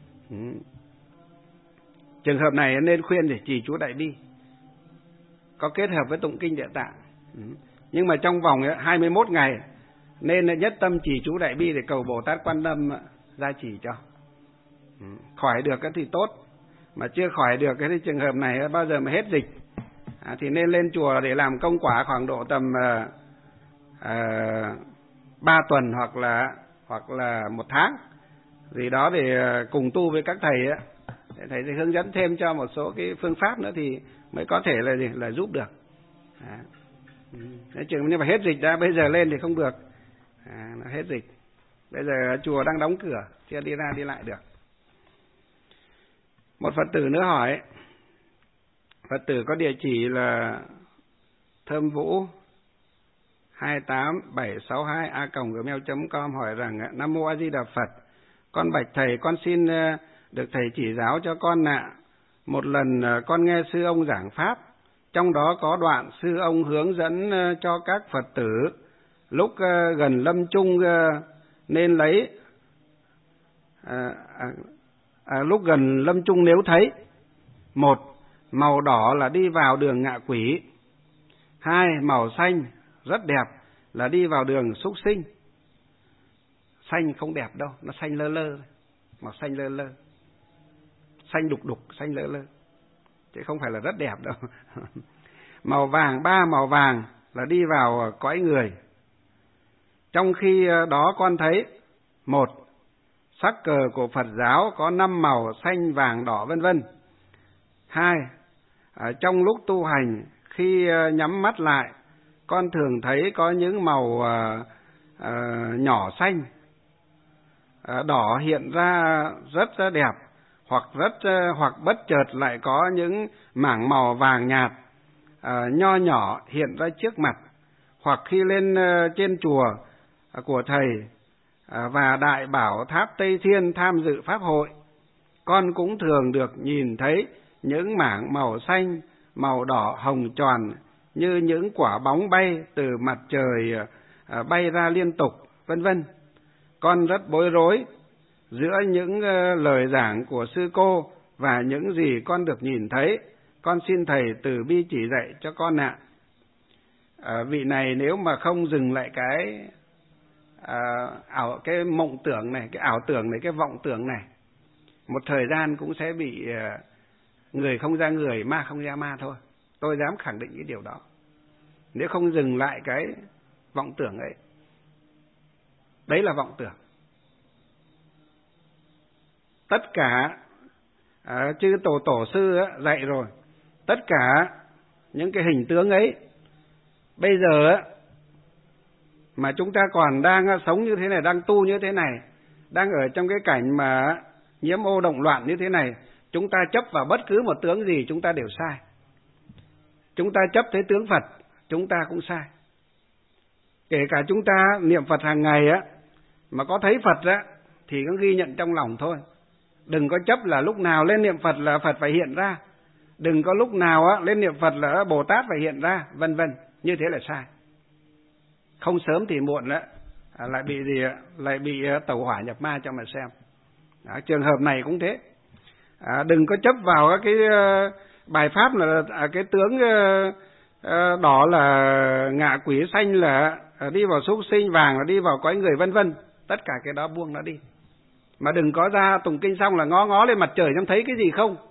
Trường hợp này nên khuyên để trì chú đại bi, có kết hợp với tụng kinh Địa Tạng. Nhưng mà trong vòng 21 ngày nên nhất tâm trì chú đại bi để cầu Bồ Tát Quan Âm gia trì cho. Khỏi được thì tốt, mà chưa khỏi được thì trường hợp này bao giờ mà hết dịch thì nên lên chùa để làm công quả khoảng độ tầm 3 tuần hoặc là 1 tháng gì đó, để cùng tu với các thầy á, để thầy sẽ hướng dẫn thêm cho một số cái phương pháp nữa thì mới có thể là giúp được. Nhưng mà hết dịch ra bây giờ lên thì không được. Nó hết dịch. Bây giờ chùa đang đóng cửa, chưa đi ra đi lại được. Một Phật tử nữa hỏi, Phật tử có địa chỉ là Thơm Vũ 28762a@gmail.com, hỏi rằng: Nam Mô A Di Đà Phật, con bạch thầy, con xin được thầy chỉ giáo cho con ạ. Một lần con nghe sư ông giảng pháp, trong đó có đoạn sư ông hướng dẫn cho các Phật tử lúc gần lâm chung nên lấy lúc gần lâm chung nếu thấy: 1. Màu đỏ là đi vào đường ngạ quỷ. 2. Màu xanh rất đẹp là đi vào đường súc sinh. Xanh không đẹp đâu, nó xanh lơ lơ, màu xanh lơ lơ, xanh đục đục, xanh lơ lơ, chứ không phải là rất đẹp đâu. Màu vàng, 3 màu vàng là đi vào cõi người. Trong khi đó con thấy: 1. Sắc cờ của Phật giáo có 5 màu xanh, vàng, đỏ vân vân. 2. Trong lúc tu hành, khi nhắm mắt lại, con thường thấy có những màu nhỏ xanh, đỏ hiện ra rất đẹp, hoặc bất chợt lại có những mảng màu vàng nhạt nho nhỏ hiện ra trước mặt, hoặc khi lên trên chùa của thầy và Đại Bảo Tháp Tây Thiên tham dự pháp hội, con cũng thường được nhìn thấy những mảng màu xanh, màu đỏ, hồng tròn như những quả bóng bay từ mặt trời bay ra liên tục, vân vân. Con rất bối rối giữa những lời giảng của sư cô và những gì con được nhìn thấy. Con xin thầy từ bi chỉ dạy cho con ạ. Vị này nếu mà không dừng lại cái mộng tưởng này, cái ảo tưởng này, cái vọng tưởng này, một thời gian cũng sẽ bị người không ra người, ma không ra ma thôi. Tôi dám khẳng định cái điều đó. Nếu không dừng lại cái vọng tưởng ấy, đấy là vọng tưởng. tất cả chư tổ sư dạy rồi, tất cả những cái hình tướng ấy bây giờ mà chúng ta còn đang sống như thế này, đang tu như thế này, đang ở trong cái cảnh mà nhiễm ô động loạn như thế này, chúng ta chấp vào bất cứ một tướng gì chúng ta đều sai. Chúng ta chấp thấy tướng Phật, chúng ta cũng sai. Kể cả chúng ta niệm Phật hàng ngày mà có thấy Phật thì cũng ghi nhận trong lòng thôi. Đừng có chấp là lúc nào lên niệm Phật là Phật phải hiện ra. Đừng có lúc nào lên niệm Phật là Bồ Tát phải hiện ra, vân vân. Như thế là sai. Không sớm thì muộn lại bị tẩu hỏa nhập ma cho mà xem. Trường hợp này cũng thế. Đừng có chấp vào cái bài pháp là cái tướng đỏ là ngạ quỷ, xanh là đi vào súc sinh, vàng là đi vào cõi người, vân vân. Tất cả cái đó buông nó đi. Mà đừng có ra tụng kinh xong là ngó lên mặt trời xem thấy cái gì không.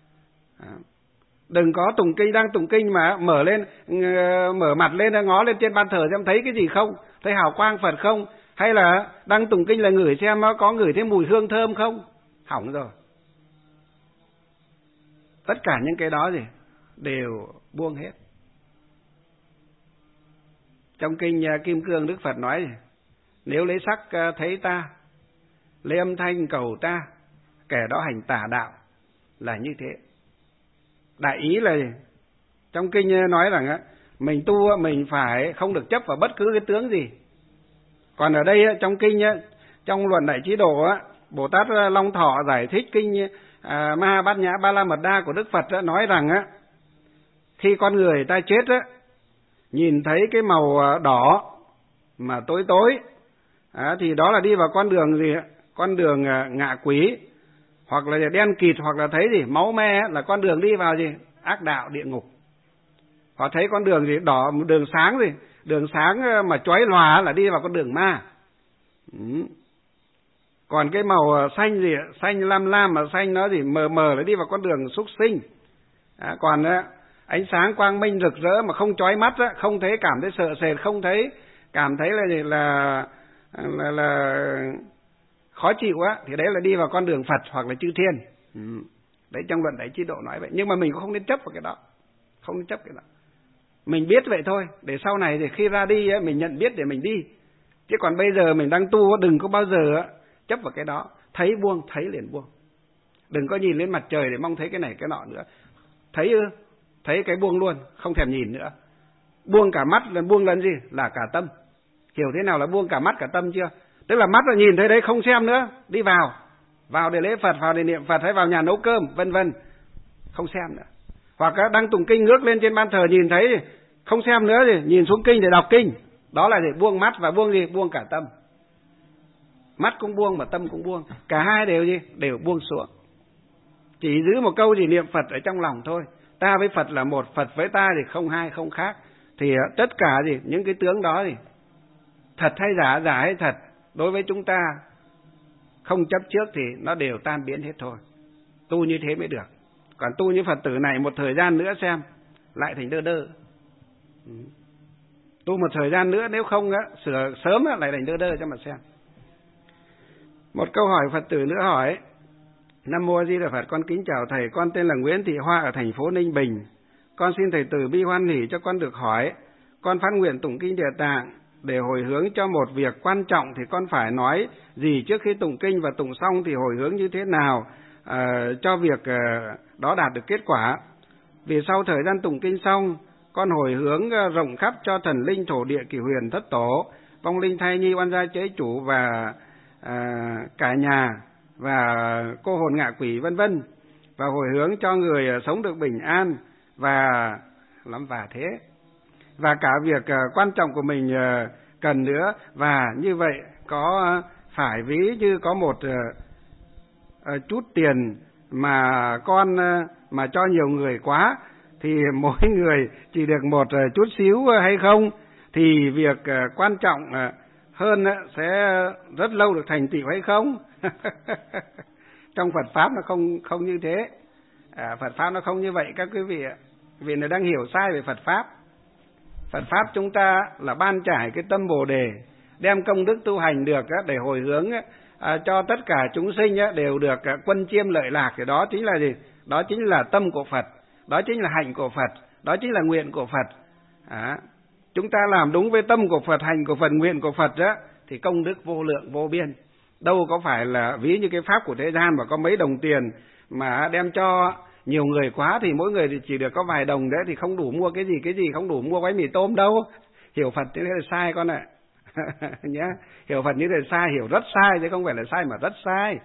Đừng có tụng kinh, đang tụng kinh mà mở mặt lên ngó lên trên ban thờ xem thấy cái gì không, thấy hào quang Phật không, hay là đang tụng kinh là ngửi xem có ngửi thấy mùi hương thơm không. Hỏng rồi. Tất cả những cái đó đều buông hết. Trong kinh Kim Cương Đức Phật nói nếu lấy sắc thấy ta, lấy âm thanh cầu ta, kẻ đó hành tà đạo, là như thế. Đại ý là trong kinh nói rằng mình tu mình phải không được chấp vào bất cứ cái tướng gì. Còn ở đây trong kinh, trong luận Đại Chí Độ, Bồ Tát Long Thọ giải thích kinh Ma Bát Nhã Ba La Mật Đa của Đức Phật nói rằng khi con người ta chết nhìn thấy cái màu đỏ mà tối tối thì đó là đi vào con đường gì? Con đường ngạ quỷ, hoặc là đen kịt, hoặc là thấy máu me là con đường đi vào ác đạo địa ngục. Họ thấy con đường đỏ, đường sáng đường sáng mà chói lòa là đi vào con đường ma. Còn cái màu xanh xanh lam mà xanh nó mờ là đi vào con đường súc sinh. Còn ánh sáng quang minh rực rỡ mà không chói mắt, không thấy cảm thấy sợ sệt, không thấy cảm thấy là khó chịu thì đấy là đi vào con đường Phật hoặc là chư thiên. Đấy trong luận Đại Chí Độ nói vậy. Nhưng mà mình cũng không nên chấp vào cái đó, không nên chấp cái đó. Mình biết vậy thôi, để sau này thì khi ra đi mình nhận biết để mình đi. Chứ còn bây giờ mình đang tu, đừng có bao giờ chấp vào cái đó. Thấy buông, thấy liền buông. Đừng có nhìn lên mặt trời để mong thấy cái này cái nọ nữa. Thấy cái buông luôn, không thèm nhìn nữa. Buông cả mắt là buông lần gì? Là cả tâm. Hiểu thế nào là buông cả mắt cả tâm chưa? Tức là mắt là nhìn thấy đấy, không xem nữa, đi vào để lễ Phật, vào để niệm Phật, hay vào nhà nấu cơm, vân vân, không xem nữa. Hoặc đang tụng kinh ngước lên trên ban thờ nhìn thấy không xem nữa, nhìn xuống kinh để đọc kinh. Đó là để buông mắt và buông cả tâm. Mắt cũng buông mà tâm cũng buông, cả hai đều buông xuống. Chỉ giữ một câu niệm Phật ở trong lòng thôi. Ta với Phật là một, Phật với ta thì không hai không khác. Thì tất cả những cái tướng đó thật hay giả, giả hay thật, đối với chúng ta không chấp trước thì nó đều tan biến hết thôi. Tu như thế mới được. Còn tu như Phật tử này một thời gian nữa xem lại thành đơ. Tu một thời gian nữa, nếu không sửa sớm lại thành đơ cho mà xem. Một câu hỏi Phật tử nữa hỏi: Nam Mô A Di Đà Phật, con kính chào thầy, con tên là Nguyễn Thị Hoa ở thành phố Ninh Bình. Con xin thầy từ bi hoan hỷ cho con được hỏi. Con phát nguyện tụng kinh Địa Tạng để hồi hướng cho một việc quan trọng thì con phải nói gì trước khi tụng kinh, và tụng xong thì hồi hướng như thế nào cho việc đó đạt được kết quả. Vì sau thời gian tụng kinh xong, con hồi hướng rộng khắp cho thần linh thổ địa Cửu Huyền Thất Tổ, vong linh thai nhi oan gia chế chủ và cả nhà và cô hồn ngạ quỷ vân vân, và hồi hướng cho người sống được bình an và lắm và thế. Và cả việc quan trọng của mình cần nữa. Và như vậy có phải ví như có một chút tiền mà con mà cho nhiều người quá thì mỗi người chỉ được một chút xíu hay không? Thì việc quan trọng hơn sẽ rất lâu được thành tựu hay không? Trong Phật Pháp nó không như thế. Phật Pháp nó không như vậy các quý vị ạ. Vì nó đang hiểu sai về Phật Pháp. Phật Pháp chúng ta là ban trải cái tâm Bồ Đề, đem công đức tu hành được để hồi hướng cho tất cả chúng sinh đều được quân chiêm lợi lạc, thì đó chính là gì? Đó chính là tâm của Phật, đó chính là hạnh của Phật, đó chính là nguyện của Phật. Chúng ta làm đúng với tâm của Phật, hành của Phật, nguyện của Phật thì công đức vô lượng vô biên. Đâu có phải là ví như cái pháp của thế gian mà có mấy đồng tiền mà đem cho nhiều người quá thì mỗi người thì chỉ được có vài đồng đấy, thì không đủ mua cái gì, không đủ mua gói mì tôm đâu. Hiểu Phật như thế là sai con ạ. Nhá, hiểu Phật như thế là sai, hiểu rất sai chứ không phải là sai mà rất sai.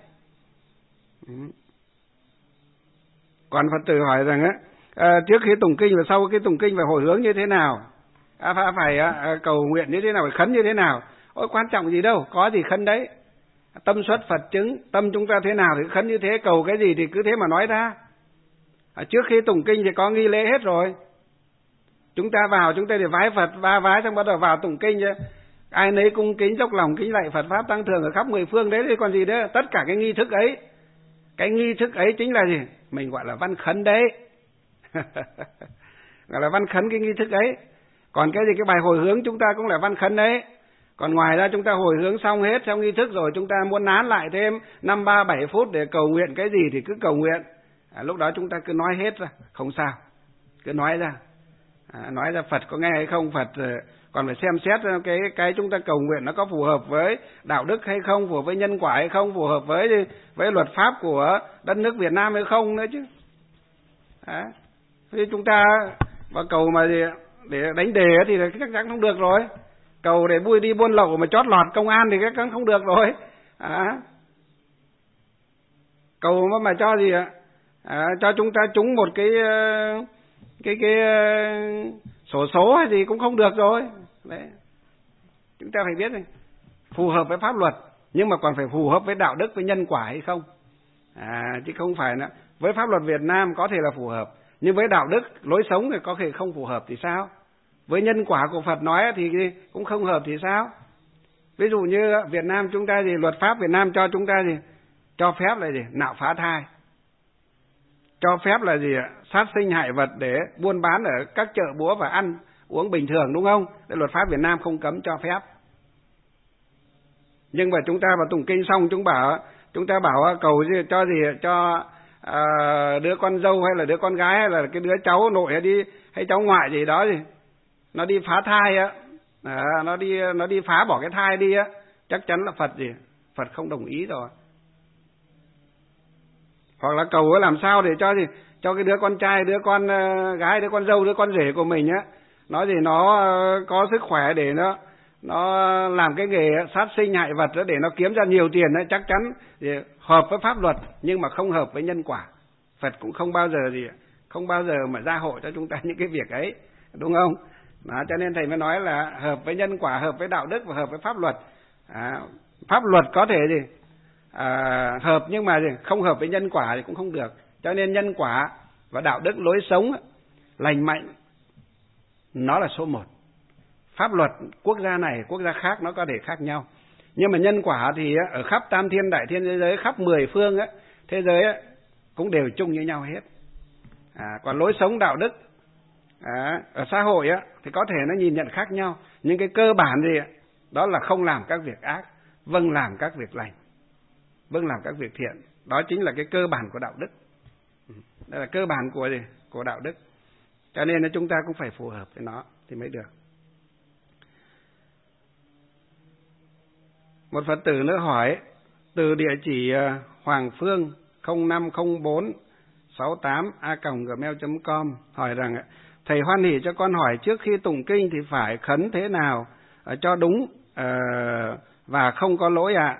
Còn Phật tử hỏi rằng trước khi tụng kinh và sau cái tụng kinh phải hồi hướng như thế nào? Phải cầu nguyện như thế nào, phải khấn như thế nào? Ôi quan trọng gì đâu, có gì khấn đấy. Tâm xuất Phật chứng, tâm chúng ta thế nào thì khấn như thế, cầu cái gì thì cứ thế mà nói ra. Trước khi tụng kinh thì có nghi lễ hết rồi. Chúng ta vào, chúng ta để vái Phật, ba vái xong bắt đầu vào tụng kinh chứ. Ai nấy cung kính dốc lòng kính lạy Phật pháp tăng thường ở khắp mười phương đấy, thì còn gì nữa. Tất cả cái nghi thức ấy, cái nghi thức ấy chính là gì? Mình gọi là văn khấn đấy. Gọi là văn khấn cái nghi thức ấy. Còn cái gì, cái bài hồi hướng chúng ta cũng là văn khấn đấy. Còn ngoài ra chúng ta hồi hướng xong hết, xong nghi thức rồi, chúng ta muốn nán lại thêm 5, 3, 7 phút để cầu nguyện cái gì thì cứ cầu nguyện. Lúc đó chúng ta cứ nói hết ra, không sao. Cứ nói ra. Nói ra Phật có nghe hay không, Phật còn phải xem xét cái chúng ta cầu nguyện nó có phù hợp với đạo đức hay không, phù hợp với nhân quả hay không, phù hợp với luật pháp của đất nước Việt Nam hay không nữa chứ. Thế chúng ta mà cầu mà để đánh đề thì chắc chắn không được rồi. Cầu để đi buôn lậu mà chót lọt công an thì chắc chắn không được rồi. Cầu mà cho gì ạ? Cho chúng ta trúng một cái sổ số hay gì cũng không được rồi. Đấy. Chúng ta phải biết này, phù hợp với pháp luật nhưng mà còn phải phù hợp với đạo đức, với nhân quả hay không. Chứ không phải là với pháp luật Việt Nam có thể là phù hợp, nhưng với đạo đức, lối sống thì có thể không phù hợp thì sao? Với nhân quả của Phật nói thì cũng không hợp thì sao? Ví dụ như Việt Nam chúng ta thì luật pháp Việt Nam cho chúng ta gì? Cho phép là gì? Nạo phá thai. Cho phép là gì ạ? Sát sinh hại vật để buôn bán ở các chợ búa và ăn uống bình thường, đúng không? Để luật pháp Việt Nam không cấm, cho phép. Nhưng mà chúng ta vào tụng kinh xong chúng ta bảo cầu gì, cho gì, cho đứa con dâu hay là đứa con gái hay là cái đứa cháu nội hay cháu ngoại gì đó gì, nó đi phá thai nó đi phá bỏ cái thai đi chắc chắn là Phật Phật không đồng ý rồi. Hoặc là cầu làm sao để cho gì, cho cái đứa con trai, đứa con gái, đứa con dâu, đứa con rể của mình nó có sức khỏe để nó làm cái nghề sát sinh hại vật để nó kiếm ra nhiều tiền chắc chắn hợp với pháp luật nhưng mà không hợp với nhân quả. Phật cũng không bao giờ mà gia hộ cho chúng ta những cái việc ấy, đúng không? Cho nên thầy mới nói là hợp với nhân quả, hợp với đạo đức và hợp với pháp luật. Pháp luật có thể hợp nhưng mà không hợp với nhân quả thì cũng không được. Cho nên nhân quả và đạo đức, lối sống lành mạnh nó là số 1. Pháp luật quốc gia này, quốc gia khác nó có thể khác nhau. Nhưng mà nhân quả thì ở khắp tam thiên đại thiên thế giới, khắp 10 phương thế giới cũng đều chung như nhau hết. Còn lối sống đạo đức ở xã hội thì có thể nó nhìn nhận khác nhau. Nhưng cái cơ bản đó là không làm các việc ác, vâng làm các việc lành, vâng làm các việc thiện. Đó chính là cái cơ bản của đạo đức. Đó là cơ bản của đạo đức. Cho nên là chúng ta cũng phải phù hợp với nó thì mới được. Một Phật tử nữa hỏi từ địa chỉ Hoàng Phương 050468a@gmail.com hỏi rằng thầy hoan hỉ cho con hỏi trước khi tụng kinh thì phải khấn thế nào cho đúng và không có lỗi ạ?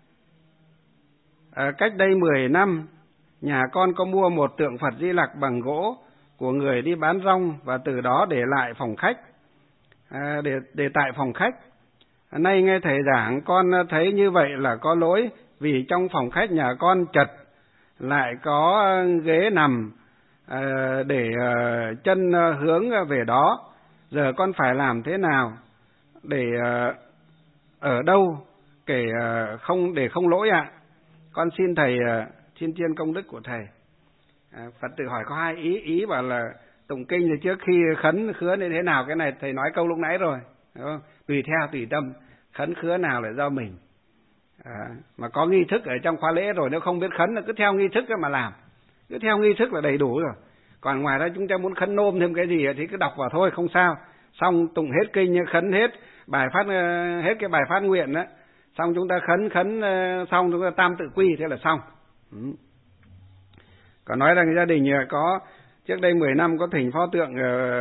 Cách đây 10 năm nhà con có mua một tượng Phật Di Lặc bằng gỗ của người đi bán rong và từ đó để lại phòng khách, để tại phòng khách. Nay nghe thầy giảng con thấy như vậy là có lỗi, vì trong phòng khách nhà con chật lại có ghế nằm để chân hướng về đó. Giờ con phải làm thế nào để ở đâu để không lỗi ạ? Con xin thầy xin chiên công đức của thầy. Phật tử hỏi có 2 ý bảo là tụng kinh thì trước khi khấn khứa như thế nào, cái này thầy nói câu lúc nãy rồi, đúng không? Tùy theo tùy tâm. khấn khứa nào là do mình. Mà có nghi thức ở trong khóa lễ rồi, nếu không biết khấn là cứ theo nghi thức mà làm, cứ theo nghi thức là đầy đủ rồi. Còn ngoài ra chúng ta muốn khấn nôm thêm cái gì thì cứ đọc vào thôi, không sao. Xong tụng hết kinh, khấn hết bài phát, hết cái bài phát nguyện đó, xong chúng ta khấn xong chúng ta tam tự quy, thế là xong. Còn nói rằng gia đình có trước đây 10 năm có thỉnh pho tượng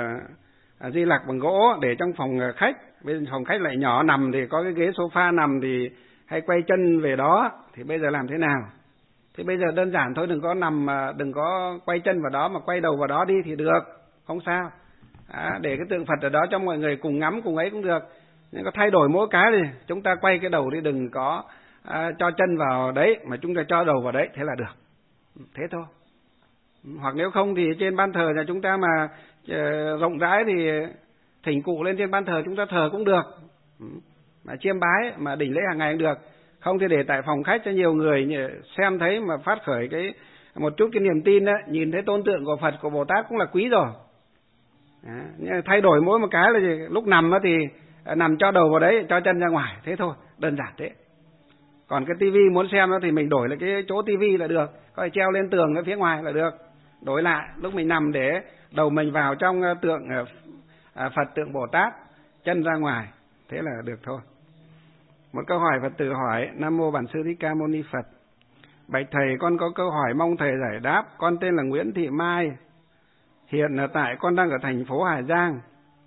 Di Lặc bằng gỗ để trong phòng khách, bên phòng khách lại nhỏ, nằm thì có cái ghế sofa nằm thì hay quay chân về đó, thì bây giờ làm thế nào? Thì bây giờ đơn giản thôi, đừng có nằm, đừng có quay chân vào đó mà quay đầu vào đó đi thì được, không sao. Để cái tượng Phật ở đó cho mọi người cùng ngắm cùng ấy cũng được. Nhưng có thay đổi mỗi cái thì chúng ta quay cái đầu đi, đừng có cho chân vào đấy mà chúng ta cho đầu vào đấy, thế là được. Thế thôi. Hoặc nếu không thì trên ban thờ nhà chúng ta mà rộng rãi thì thỉnh cụ lên trên ban thờ chúng ta thờ cũng được, mà chiêm bái mà đỉnh lễ hàng ngày cũng được. Không thì để tại phòng khách cho nhiều người xem thấy mà phát khởi cái một chút cái niềm tin đó, nhìn thấy tôn tượng của Phật của Bồ Tát cũng là quý rồi. Thay đổi mỗi một cái là gì? Lúc nằm đó thì nằm cho đầu vào đấy, cho chân ra ngoài, thế thôi, đơn giản thế. Còn cái tivi muốn xem đó thì mình đổi lại cái chỗ tivi là được, có thể treo lên tường ở phía ngoài là được, đổi lại lúc mình nằm để đầu mình vào trong tượng Phật, tượng Bồ Tát, chân ra ngoài, thế là được thôi. Một câu hỏi Phật tử hỏi: Nam mô Bản Sư Thích Ca Mâu Ni Phật. Bạch thầy, con có câu hỏi mong thầy giải đáp. Con tên là Nguyễn Thị Mai, hiện tại con đang ở thành phố Hà Giang.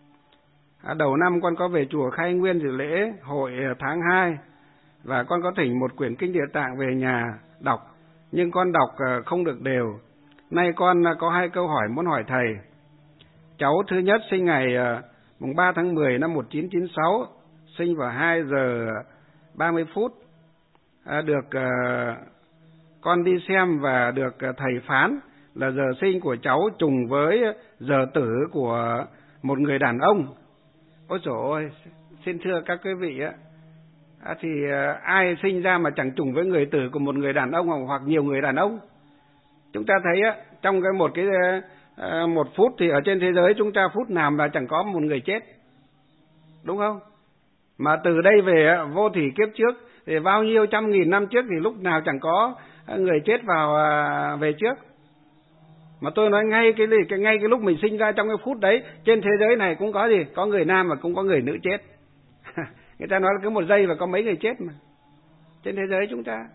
Đầu năm con có về chùa Khai Nguyên dự lễ hội tháng 2 và con có thỉnh một quyển kinh Địa Tạng về nhà đọc, nhưng con đọc không được đều. Nay con có 2 câu hỏi muốn hỏi thầy. Cháu thứ nhất sinh ngày mùng 3 tháng 10 năm 1996, sinh vào 2 giờ 30 phút. Được con đi xem và được thầy phán là giờ sinh của cháu trùng với giờ tử của một người đàn ông. Ôi dồi ôi, xin thưa các quý vị thì ai sinh ra mà chẳng trùng với người tử của một người đàn ông hoặc nhiều người đàn ông? Chúng ta thấy trong một phút thì ở trên thế giới chúng ta phút nào mà chẳng có một người chết, đúng không? Mà từ đây về vô thủy kiếp trước thì bao nhiêu trăm nghìn năm trước thì lúc nào chẳng có người chết về trước. Mà tôi nói ngay cái lúc mình sinh ra, trong cái phút đấy trên thế giới này cũng có gì, có người nam mà cũng có người nữ chết. Người ta nói là cứ một giây và có mấy người chết mà trên thế giới chúng ta.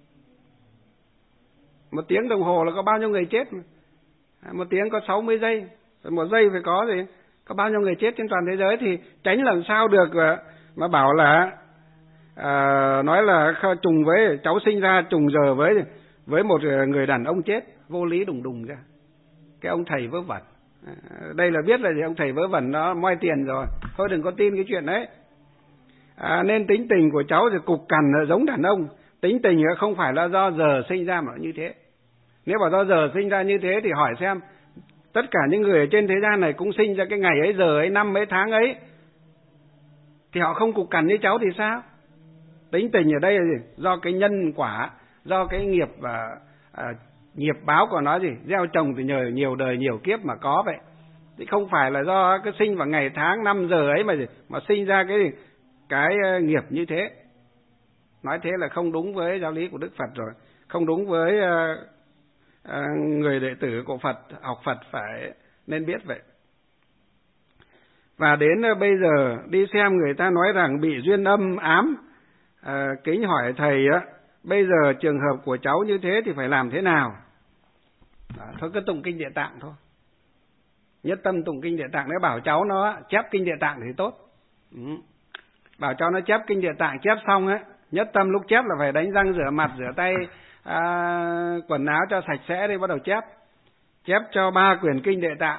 1 tiếng đồng hồ là có bao nhiêu người chết mà. 1 tiếng có 60 giây, rồi 1 giây phải có gì, có bao nhiêu người chết trên toàn thế giới. Thì tránh làm sao được mà bảo là nói là trùng với cháu sinh ra trùng giờ với một người đàn ông chết, vô lý đùng đùng ra. Cái ông thầy vớ vẩn, đây là biết là gì, ông thầy vớ vẩn nó moi tiền rồi, thôi đừng có tin cái chuyện đấy. Nên tính tình của cháu thì cục cằn giống đàn ông. Tính tình không phải là do giờ sinh ra mà như thế. Nếu mà do giờ sinh ra như thế thì hỏi xem tất cả những người ở trên thế gian này cũng sinh ra cái ngày ấy, giờ ấy, năm ấy, tháng ấy, thì họ không cục cằn như cháu thì sao? Tính tình ở đây là gì? Do cái nhân quả, do cái nghiệp nghiệp báo của nó gì, gieo trồng thì nhờ nhiều đời nhiều kiếp mà có vậy. Thì không phải là do cái sinh vào ngày tháng năm giờ ấy mà sinh ra cái nghiệp như thế. Nói thế là không đúng với giáo lý của Đức Phật rồi, không đúng với người đệ tử của Phật, học Phật phải nên biết vậy. Và đến bây giờ đi xem người ta nói rằng bị duyên âm ám, kính hỏi thầy bây giờ trường hợp của cháu như thế thì phải làm thế nào? Thôi cứ tụng kinh Địa Tạng thôi, nhất tâm tụng kinh Địa Tạng. Nếu bảo cháu nó chép kinh Địa Tạng thì tốt. Bảo cháu nó chép kinh Địa Tạng, chép xong nhất tâm lúc chép là phải đánh răng rửa mặt rửa tay, quần áo cho sạch sẽ đi bắt đầu chép. Chép cho 3 quyển kinh Địa Tạng.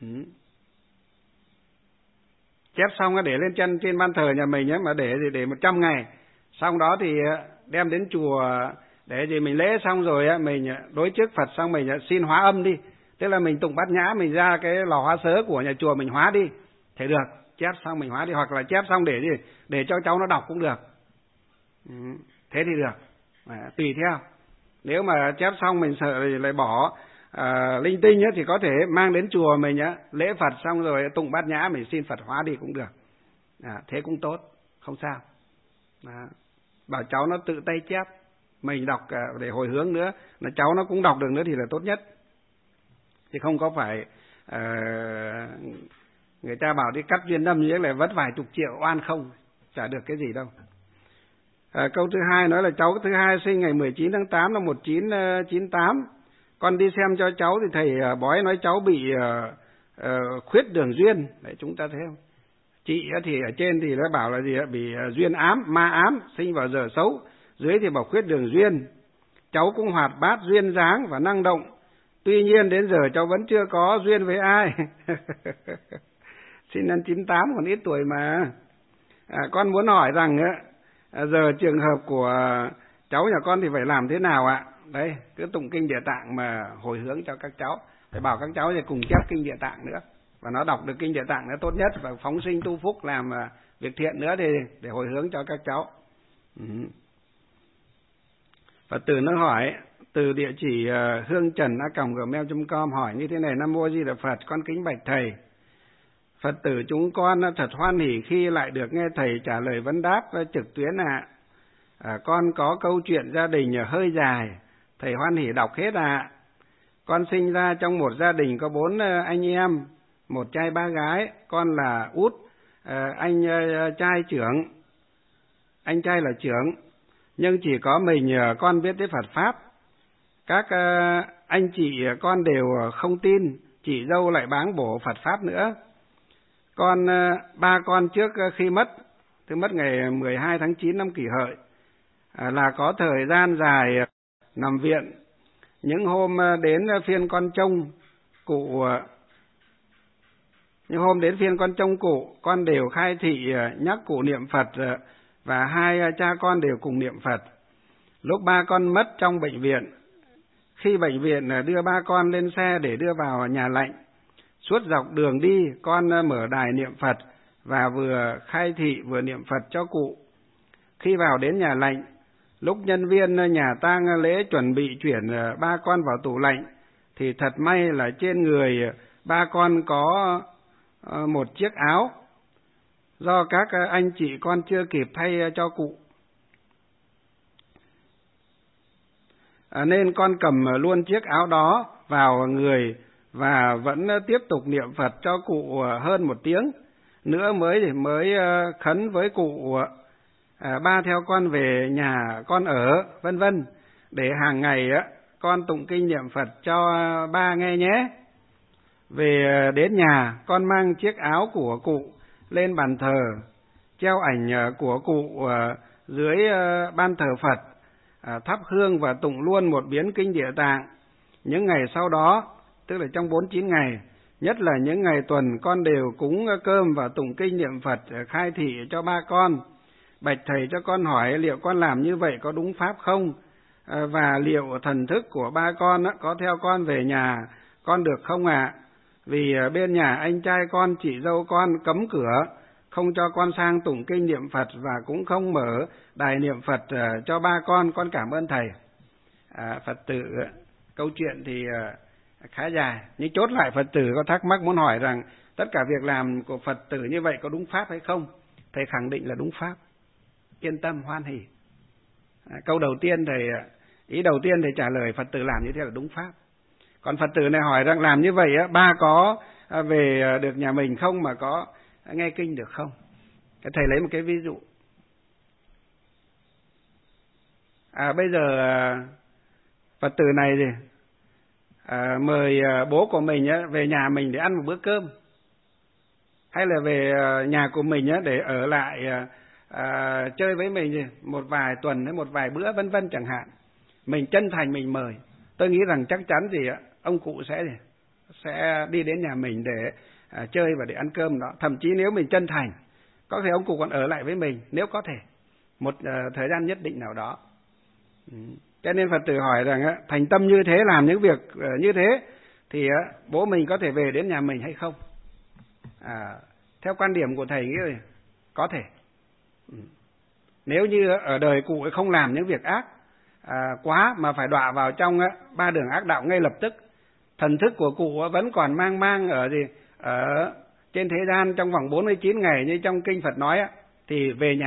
Chép xong để lên chân trên ban thờ nhà mình mà để 100 ngày. Xong đó thì đem đến chùa để gì mình lễ xong rồi mình đối trước Phật xong mình xin hóa âm đi. Tức là mình tụng bát nhã, mình ra cái lò hóa sớ của nhà chùa mình hóa đi. Thế được, chép xong mình hóa đi, hoặc là chép xong để cho cháu nó đọc cũng được. Thế thì được. Tùy theo. Nếu mà chép xong mình sợ lại bỏ linh tinh thì có thể mang đến chùa mình lễ Phật xong rồi tụng bát nhã mình xin Phật hóa đi cũng được. Thế cũng tốt, không sao. Đó. Bảo cháu nó tự tay chép, mình đọc để hồi hướng nữa, là cháu nó cũng đọc được nữa thì là tốt nhất. Thì không có phải người ta bảo đi cắt duyên âm như là vất vài chục triệu oan không, chả được cái gì đâu. Câu thứ hai nói là cháu thứ hai sinh ngày 19 tháng 8 năm 1998. Con đi xem cho cháu thì thầy bói nói cháu bị khuyết đường duyên. Đấy, chúng ta thấy không? Chị thì ở trên thì nó bảo là gì? Bị duyên ám, ma ám, sinh vào giờ xấu. Dưới thì bảo khuyết đường duyên. Cháu cũng hoạt bát, duyên dáng và năng động. Tuy nhiên đến giờ cháu vẫn chưa có duyên với ai. Sinh năm 98 còn ít tuổi mà. Con muốn hỏi rằng giờ trường hợp của cháu nhà con thì phải làm thế nào ạ? Đấy, cứ tụng kinh Địa Tạng mà hồi hướng cho các cháu. Phải bảo các cháu thì cùng chép kinh Địa Tạng nữa. Và nó đọc được kinh Địa Tạng là tốt nhất. Và phóng sinh tu phúc làm việc thiện nữa thì để hồi hướng cho các cháu. Phật tử nó hỏi từ địa chỉ hương.trần@gmail.com hỏi như thế này: Nam Mô A Di Đà Phật, con kính bạch thầy. Phật tử chúng con thật hoan hỉ khi lại được nghe thầy trả lời vấn đáp trực tuyến ạ. Con có câu chuyện gia đình hơi dài, thầy hoan hỉ đọc hết ạ. Con sinh ra trong một gia đình có 4 anh em, 1 trai 3 gái, con là út, anh trai là trưởng, nhưng chỉ có mình con biết tới Phật Pháp. Các anh chị con đều không tin, chị dâu lại báng bổ Phật Pháp nữa. Ba con trước khi mất, từ mất ngày 12 tháng 9 năm Kỷ Hợi, là có thời gian dài nằm viện. Những hôm đến phiên con trông cụ, con đều khai thị nhắc cụ niệm Phật và hai cha con đều cùng niệm Phật. Lúc ba con mất trong bệnh viện, khi bệnh viện đưa ba con lên xe để đưa vào nhà lạnh, suốt dọc đường đi con mở đài niệm Phật và vừa khai thị vừa niệm Phật cho cụ. Khi vào đến nhà lạnh, lúc nhân viên nhà tang lễ chuẩn bị chuyển ba con vào tủ lạnh, thì thật may là trên người ba con có một chiếc áo do các anh chị con chưa kịp thay cho cụ. Nên con cầm luôn chiếc áo đó vào người và vẫn tiếp tục niệm Phật cho cụ hơn 1 tiếng nữa mới khấn với cụ ba theo con về nhà con ở, vân vân, để hàng ngày con tụng kinh niệm Phật cho ba nghe nhé. Về đến nhà, con mang chiếc áo của cụ lên bàn thờ, treo ảnh của cụ dưới ban thờ Phật, thắp hương và tụng luôn một biến kinh Địa Tạng. Những ngày sau đó, tức là trong 49 ngày, nhất là những ngày tuần, con đều cúng cơm và tụng kinh niệm Phật khai thị cho ba con. Bạch thầy cho con hỏi liệu con làm như vậy có đúng pháp không? Và liệu thần thức của ba con có theo con về nhà con được không ạ? Vì bên nhà anh trai con, chị dâu con cấm cửa, không cho con sang tụng kinh niệm Phật và cũng không mở đài niệm Phật cho ba con cảm ơn thầy. Phật tử, câu chuyện thì khá dài, nhưng chốt lại Phật tử có thắc mắc muốn hỏi rằng tất cả việc làm của Phật tử như vậy có đúng pháp hay không? Thầy khẳng định là đúng pháp. Yên tâm, hoan hỉ. Câu đầu tiên ý đầu tiên thầy trả lời Phật tử làm như thế là đúng pháp. Còn Phật tử này hỏi rằng làm như vậy ba có về được nhà mình không, mà có nghe kinh được không? Thầy lấy một cái ví dụ. Bây giờ Phật tử này thì mời bố của mình về nhà mình để ăn một bữa cơm, hay là về nhà của mình để ở lại chơi với mình một vài tuần hay một vài bữa vân vân chẳng hạn. Mình chân thành mình mời, tôi nghĩ rằng chắc chắn ông cụ sẽ đi đến nhà mình để chơi và để ăn cơm đó. Thậm chí nếu mình chân thành, có thể ông cụ còn ở lại với mình, nếu có thể một thời gian nhất định nào đó. Cho nên Phật tử hỏi rằng thành tâm như thế, làm những việc như thế thì bố mình có thể về đến nhà mình hay không? Theo quan điểm của thầy nghĩ là có thể. Nếu như ở đời cụ ấy không làm những việc ác quá mà phải đọa vào trong 3 đường ác đạo ngay lập tức, thần thức của cụ vẫn còn mang ở trên thế gian trong vòng 49 ngày như trong kinh Phật nói, thì về nhà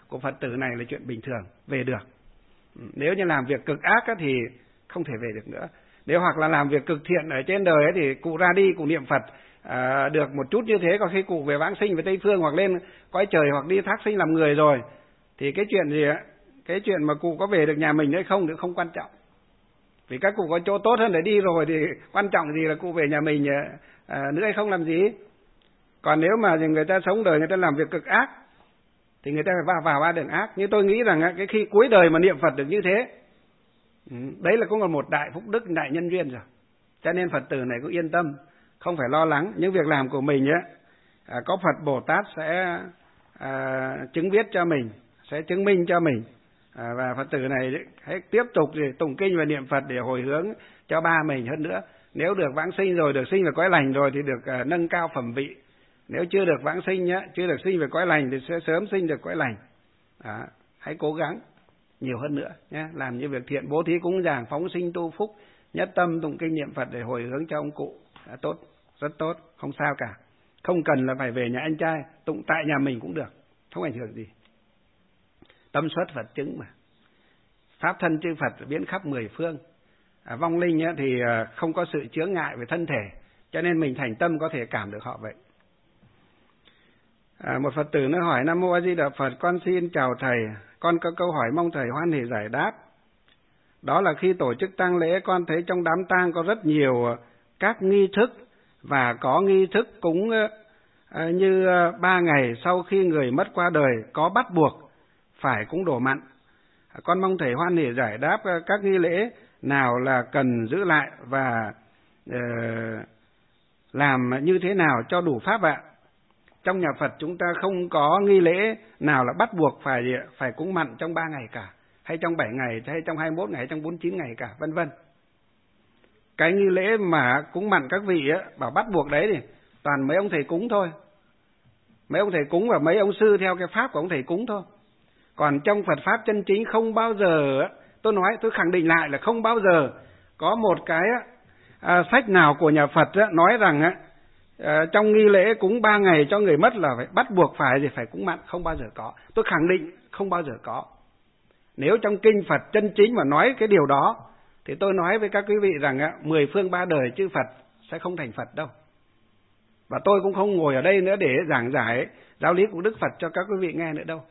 của Phật tử này là chuyện bình thường, về được. Nếu như làm việc cực ác thì không thể về được nữa. Nếu hoặc là làm việc cực thiện ở trên đời thì cụ ra đi, cụ niệm Phật được một chút như thế, có khi cụ về vãng sinh về Tây Phương hoặc lên cõi trời hoặc đi thác sinh làm người rồi, thì cái chuyện gì á, cái chuyện mà cụ có về được nhà mình hay không thì không quan trọng. Vì các cụ có chỗ tốt hơn để đi rồi thì quan trọng gì là cụ về nhà mình nữa hay không làm gì. Còn nếu mà người ta sống đời người ta làm việc cực ác thì người ta phải vào ba đường ác. Nhưng tôi nghĩ rằng cái khi cuối đời mà niệm Phật được như thế, đấy là cũng là một đại phúc đức, đại nhân duyên rồi. Cho nên Phật tử này cũng yên tâm, không phải lo lắng. Những việc làm của mình có Phật Bồ Tát sẽ chứng viết cho mình, sẽ chứng minh cho mình. Và Phật tử này hãy tiếp tục tụng kinh và niệm Phật để hồi hướng cho ba mình hơn nữa. Nếu được vãng sinh rồi, được sinh về cõi lành rồi thì được nâng cao phẩm vị. Nếu chưa được vãng sinh, chưa được sinh về cõi lành thì sẽ sớm sinh được cõi lành. Hãy cố gắng nhiều hơn nữa nhé, làm như việc thiện, bố thí cúng dường, phóng sinh tu phúc, nhất tâm tụng kinh niệm Phật để hồi hướng cho ông cụ. Tốt, rất tốt, không sao cả. Không cần là phải về nhà anh trai, tụng tại nhà mình cũng được, không ảnh hưởng gì. Tâm xuất Phật chứng mà. Pháp thân chư Phật biến khắp mười phương. Vong linh thì không có sự chướng ngại về thân thể, cho nên mình thành tâm có thể cảm được họ vậy. Một Phật tử nữa hỏi: Nam Mô A Di Đà Phật, con xin chào thầy, con có câu hỏi mong thầy hoan hỷ giải đáp. Đó là khi tổ chức tang lễ, con thấy trong đám tang có rất nhiều các nghi thức, và có nghi thức cúng như 3 ngày sau khi người mất qua đời có bắt buộc phải cúng đồ mặn. Con mong thầy hoan hỷ giải đáp các nghi lễ nào là cần giữ lại và làm như thế nào cho đủ pháp ạ. Trong nhà Phật chúng ta không có nghi lễ nào là bắt buộc phải cúng mặn trong 3 ngày cả, hay trong 7 ngày, hay trong 21 ngày, hay trong 49 ngày cả, vân vân. Cái nghi lễ mà cúng mặn các vị bảo bắt buộc đấy thì toàn mấy ông thầy cúng thôi. Mấy ông thầy cúng và mấy ông sư theo cái pháp của ông thầy cúng thôi. Còn trong Phật pháp chân chính không bao giờ, tôi khẳng định lại là không bao giờ có một cái sách nào của nhà Phật nói rằng trong nghi lễ cúng 3 ngày cho người mất là phải bắt buộc phải cúng mặn, không bao giờ có. Tôi khẳng định không bao giờ có. Nếu trong kinh Phật chân chính mà nói cái điều đó thì tôi nói với các quý vị rằng 10 phương 3 đời chư Phật sẽ không thành Phật đâu. Và tôi cũng không ngồi ở đây nữa để giảng giải giáo lý của Đức Phật cho các quý vị nghe nữa đâu.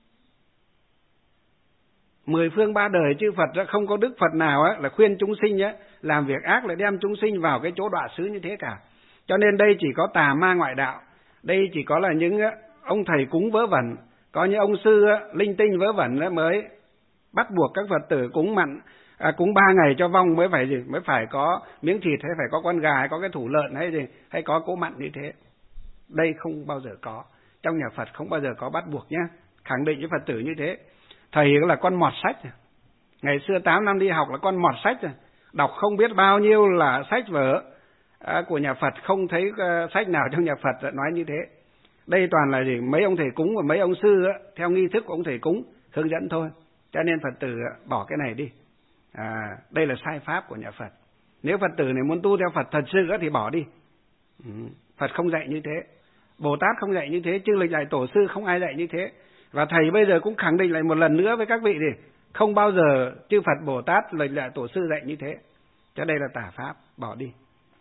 10 phương 3 đời chư Phật không có Đức Phật nào là khuyên chúng sinh làm việc ác lại đem chúng sinh vào cái chỗ đọa xứ như thế cả. Cho nên đây chỉ có tà ma ngoại đạo, đây chỉ có là những ông thầy cúng vớ vẩn, có những ông sư linh tinh vớ vẩn mới bắt buộc các Phật tử cúng mặn, cúng 3 ngày cho vong mới phải có miếng thịt, hay phải có con gà, hay có cái thủ lợn hay có cỗ mặn như thế. Đây không bao giờ có, trong nhà Phật không bao giờ có bắt buộc nhé, khẳng định với Phật tử như thế. Thầy là con mọt sách, ngày xưa 8 năm đi học là con mọt sách, đọc không biết bao nhiêu là sách vở của nhà Phật, không thấy sách nào trong nhà Phật nói như thế. Đây toàn là mấy ông thầy cúng và mấy ông sư theo nghi thức của ông thầy cúng hướng dẫn thôi. Cho nên Phật tử bỏ cái này đi. Đây là sai pháp của nhà Phật. Nếu Phật tử này muốn tu theo Phật thật sự thì bỏ đi. Phật không dạy như thế, Bồ Tát không dạy như thế, chư lịch đại tổ sư không ai dạy như thế. Và thầy bây giờ cũng khẳng định lại một lần nữa với các vị thì không bao giờ chư Phật Bồ Tát lịch đại tổ sư dạy như thế. Cho đây là tà pháp, bỏ đi.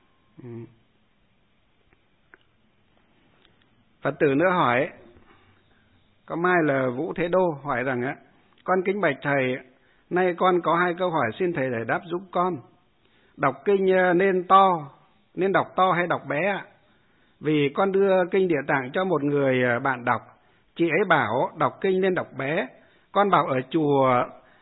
Phật tử nữa hỏi, có mai là Vũ Thế Đô hỏi rằng con kính bạch thầy, nay con có 2 câu hỏi xin thầy giải đáp giúp con. Đọc kinh nên đọc to hay đọc bé ạ? Vì con đưa kinh Địa Tạng cho một người bạn đọc, chị ấy bảo đọc kinh nên đọc bé. Con bảo ở chùa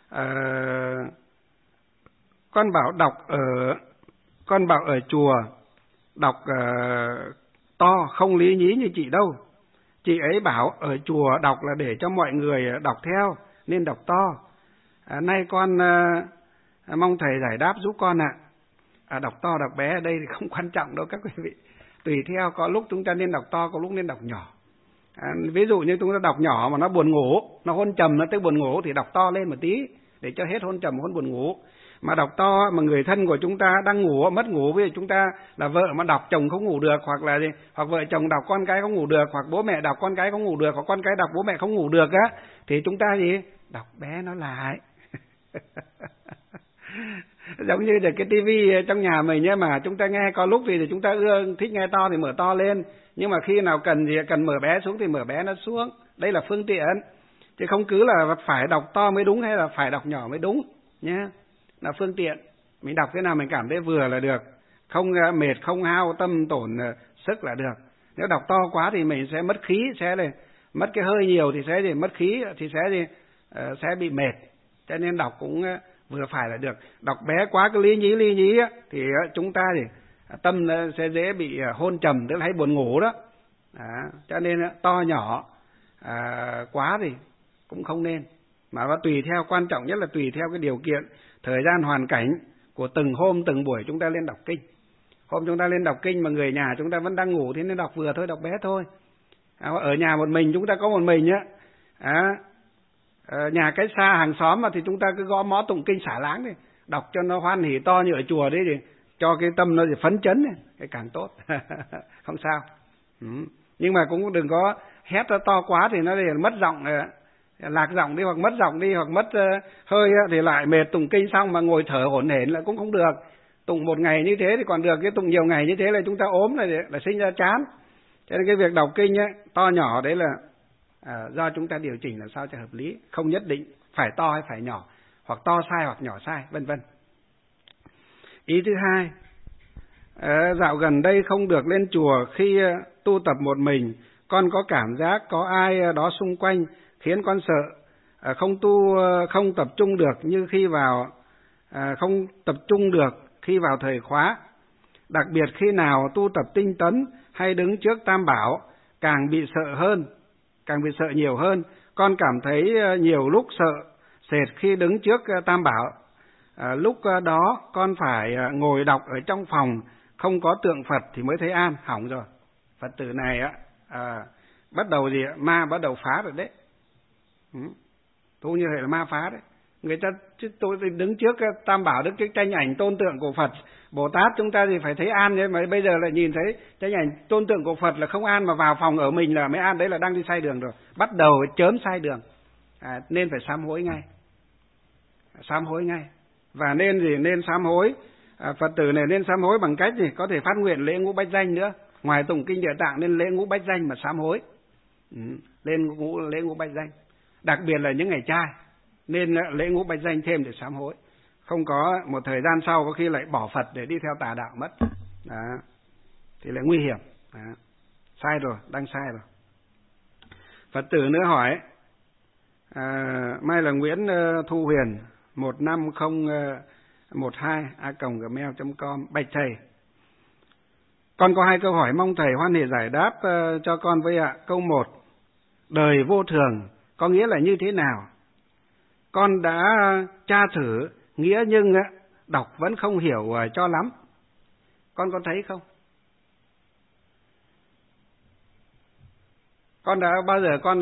con bảo ở chùa đọc to không lý nhí như chị đâu. Chị ấy bảo ở chùa đọc là để cho mọi người đọc theo nên đọc to. Nay con mong thầy giải đáp giúp con ạ. Đọc to đọc bé ở đây thì không quan trọng đâu các quý vị. Tùy theo, có lúc chúng ta nên đọc to, có lúc nên đọc nhỏ. Ví dụ như chúng ta đọc nhỏ mà nó buồn ngủ, nó hôn trầm, nó tới buồn ngủ thì đọc to lên một tí. để cho hết hôn trầm hôn buồn ngủ. Mà đọc to mà người thân của chúng ta đang ngủ, mất ngủ, ví dụ chúng ta là vợ mà đọc chồng không ngủ được, hoặc là gì, hoặc vợ chồng đọc con cái không ngủ được, hoặc bố mẹ đọc con cái không ngủ được, hoặc con cái đọc bố mẹ không ngủ được á, thì chúng ta gì? Đọc bé nó lại. Giống như là cái tivi trong nhà mình nhé, mà chúng ta nghe có lúc thì chúng ta thích nghe to thì mở to lên, nhưng mà khi nào cần mở bé xuống thì mở bé nó xuống. Đây là phương tiện, chứ không cứ là phải đọc to mới đúng hay là phải đọc nhỏ mới đúng nhé. Là phương tiện, mình đọc thế nào mình cảm thấy vừa là được, không mệt, không hao tâm tổn sức là được. Nếu đọc to quá thì mình sẽ mất khí, sẽ mất cái hơi nhiều thì sẽ mất khí, thì sẽ bị mệt. Cho nên đọc cũng vừa phải là được. Đọc bé quá cái lý nhí thì chúng ta thì tâm sẽ dễ bị hôn trầm, tức là hay buồn ngủ đó. Cho nên to nhỏ quá thì cũng không nên, mà nó tùy theo, quan trọng nhất là tùy theo cái điều kiện, thời gian, hoàn cảnh của từng hôm, từng buổi chúng ta lên đọc kinh. Hôm chúng ta lên đọc kinh mà người nhà chúng ta vẫn đang ngủ thì nên đọc vừa thôi, đọc bé thôi. Ở nhà một mình, chúng ta có một mình á, nhà cách xa hàng xóm mà thì chúng ta cứ gõ mõ tụng kinh xả láng đi, đọc cho nó hoan hỉ to như ở chùa đấy, thì cho cái tâm nó phấn chấn này, cái càng tốt. Không sao. Nhưng mà cũng đừng có hét nó to quá thì nó mất giọng, lạc giọng đi, hoặc mất giọng đi, hoặc mất hơi thì lại mệt, tụng kinh xong mà ngồi thở hổn hển là cũng không được. Tụng một ngày như thế thì còn được, cái tụng nhiều ngày như thế là chúng ta ốm là sinh ra chán. Cho nên cái việc đọc kinh to nhỏ đấy là do chúng ta điều chỉnh làm sao cho hợp lý, không nhất định phải to hay phải nhỏ, hoặc to sai hoặc nhỏ sai, vân vân. Ý thứ hai, dạo gần đây không được lên chùa, khi tu tập một mình, con có cảm giác có ai đó xung quanh khiến con sợ, không tập trung được như khi vào, không tập trung được khi vào thời khóa. Đặc biệt khi nào tu tập tinh tấn hay đứng trước Tam Bảo càng bị sợ nhiều hơn. Con cảm thấy nhiều lúc sợ sệt khi đứng trước Tam Bảo. Lúc đó con phải ngồi đọc ở trong phòng không có tượng Phật thì mới thấy an. Hỏng rồi, Phật tử này bắt đầu ma bắt đầu phá rồi đấy. Tu như thế là ma phá đấy. Người ta tôi đứng trước Tam Bảo, đứng trước tranh ảnh tôn tượng của Phật Bồ Tát, chúng ta thì phải thấy an đấy, mà bây giờ lại nhìn thấy tranh ảnh tôn tượng của Phật là không an, mà vào phòng ở mình là mới an, đấy là đang đi sai đường rồi, bắt đầu chớm sai đường. Nên phải sám hối ngay, và nên sám hối. Phật tử này nên sám hối bằng cách gì? Có thể phát nguyện lễ ngũ bách danh nữa, ngoài tụng kinh Địa Tạng nên lễ ngũ bách danh mà sám hối. Lên lễ ngũ bách danh, đặc biệt là những ngày trai nên lễ ngũ bách danh thêm để sám hối. Không có một thời gian sau có khi lại bỏ Phật để đi theo tà đạo mất. Thì lại nguy hiểm. Sai rồi, đang sai rồi. Phật tử nữa hỏi, mai là Nguyễn Thu Huyền 15012@gmail.com. Bạch thầy, con có 2 câu hỏi mong thầy hoan hỷ giải đáp cho con với ạ. Câu 1, đời vô thường có nghĩa là như thế nào? Con đã tra thử nghĩa nhưng đọc vẫn không hiểu cho lắm. Con có thấy không? Con đã bao giờ con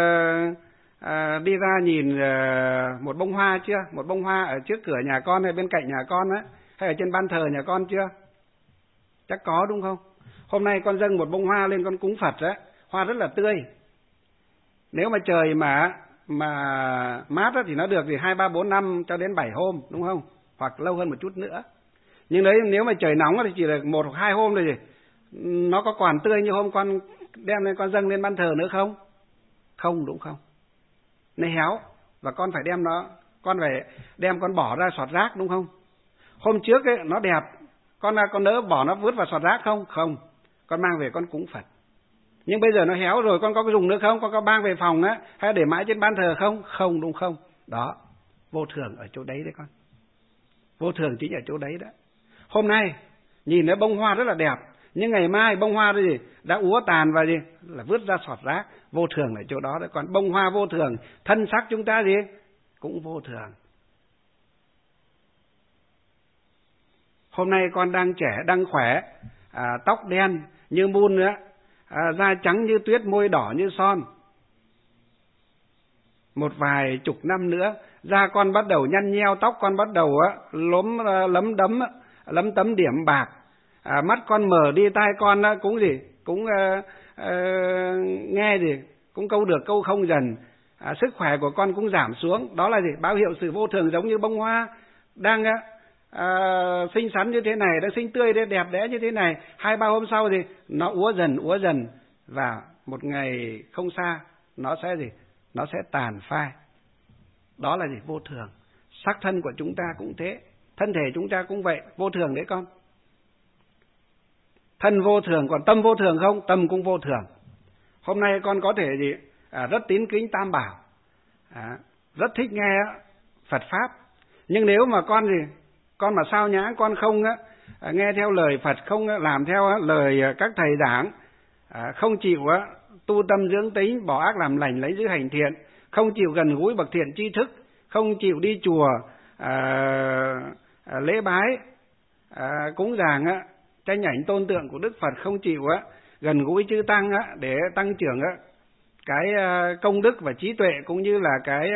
đi ra nhìn một bông hoa chưa? Một bông hoa ở trước cửa nhà con hay bên cạnh nhà con hay ở trên ban thờ nhà con chưa? Chắc có đúng không? Hôm nay con dâng một bông hoa lên con cúng Phật hoa rất là tươi. Nếu mà trời mà mát thì nó được thì 2, 3, 4, 5 cho đến 7 hôm đúng không? Hoặc lâu hơn một chút nữa. Nhưng đấy nếu mà trời nóng thì chỉ là 1 hoặc 2 hôm thôi, nó có còn tươi như hôm con đem lên con dâng lên ban thờ nữa không? Không, đúng không? Nó héo và con phải đem con bỏ ra sọt rác đúng không? Hôm trước nó đẹp, con nỡ bỏ nó vứt vào sọt rác không? Không, con mang về con cúng Phật. Nhưng bây giờ nó héo rồi, con có dùng nữa không? Con có mang về phòng hay để mãi trên ban thờ không? Không, đúng không? Đó, vô thường ở chỗ đấy đấy con. Vô thường chính ở chỗ đấy đó. Hôm nay nhìn thấy bông hoa rất là đẹp, nhưng ngày mai bông hoa đã úa tàn và là vứt ra sọt rác. Vô thường ở chỗ đó đấy. Còn bông hoa vô thường, thân xác chúng ta cũng vô thường. Hôm nay con đang trẻ, đang khỏe, tóc đen như mun nữa, da trắng như tuyết, môi đỏ như son. một vài chục năm nữa, da con bắt đầu nhăn nheo, tóc con bắt đầu lấm tấm điểm bạc, mắt con mờ đi, tai con cũng nghe cũng câu được câu không dần, sức khỏe của con cũng giảm xuống. Đó là báo hiệu sự vô thường, giống như bông hoa đang xinh xắn như thế này, đã xinh tươi đẹp đẽ như thế này, 2-3 hôm sau thì nó úa dần và một ngày không xa nó sẽ tàn phai. Đó là vô thường. Sắc thân của chúng ta cũng thế, thân thể chúng ta cũng vậy, vô thường đấy con. Thân vô thường, còn tâm vô thường không? Tâm cũng vô thường. Hôm nay con có thể rất tín kính Tam Bảo, rất thích nghe Phật pháp, nhưng nếu mà con mà sao nhãng, con không nghe theo lời Phật, không làm theo lời các thầy giảng, không chịu tu tâm dưỡng tính, bỏ ác làm lành, lấy giữ hành thiện, không chịu gần gũi bậc thiện tri thức, không chịu đi chùa lễ bái, cúng dường tranh ảnh tôn tượng của Đức Phật, không chịu gần gũi chư tăng để tăng trưởng cái công đức và trí tuệ, cũng như là cái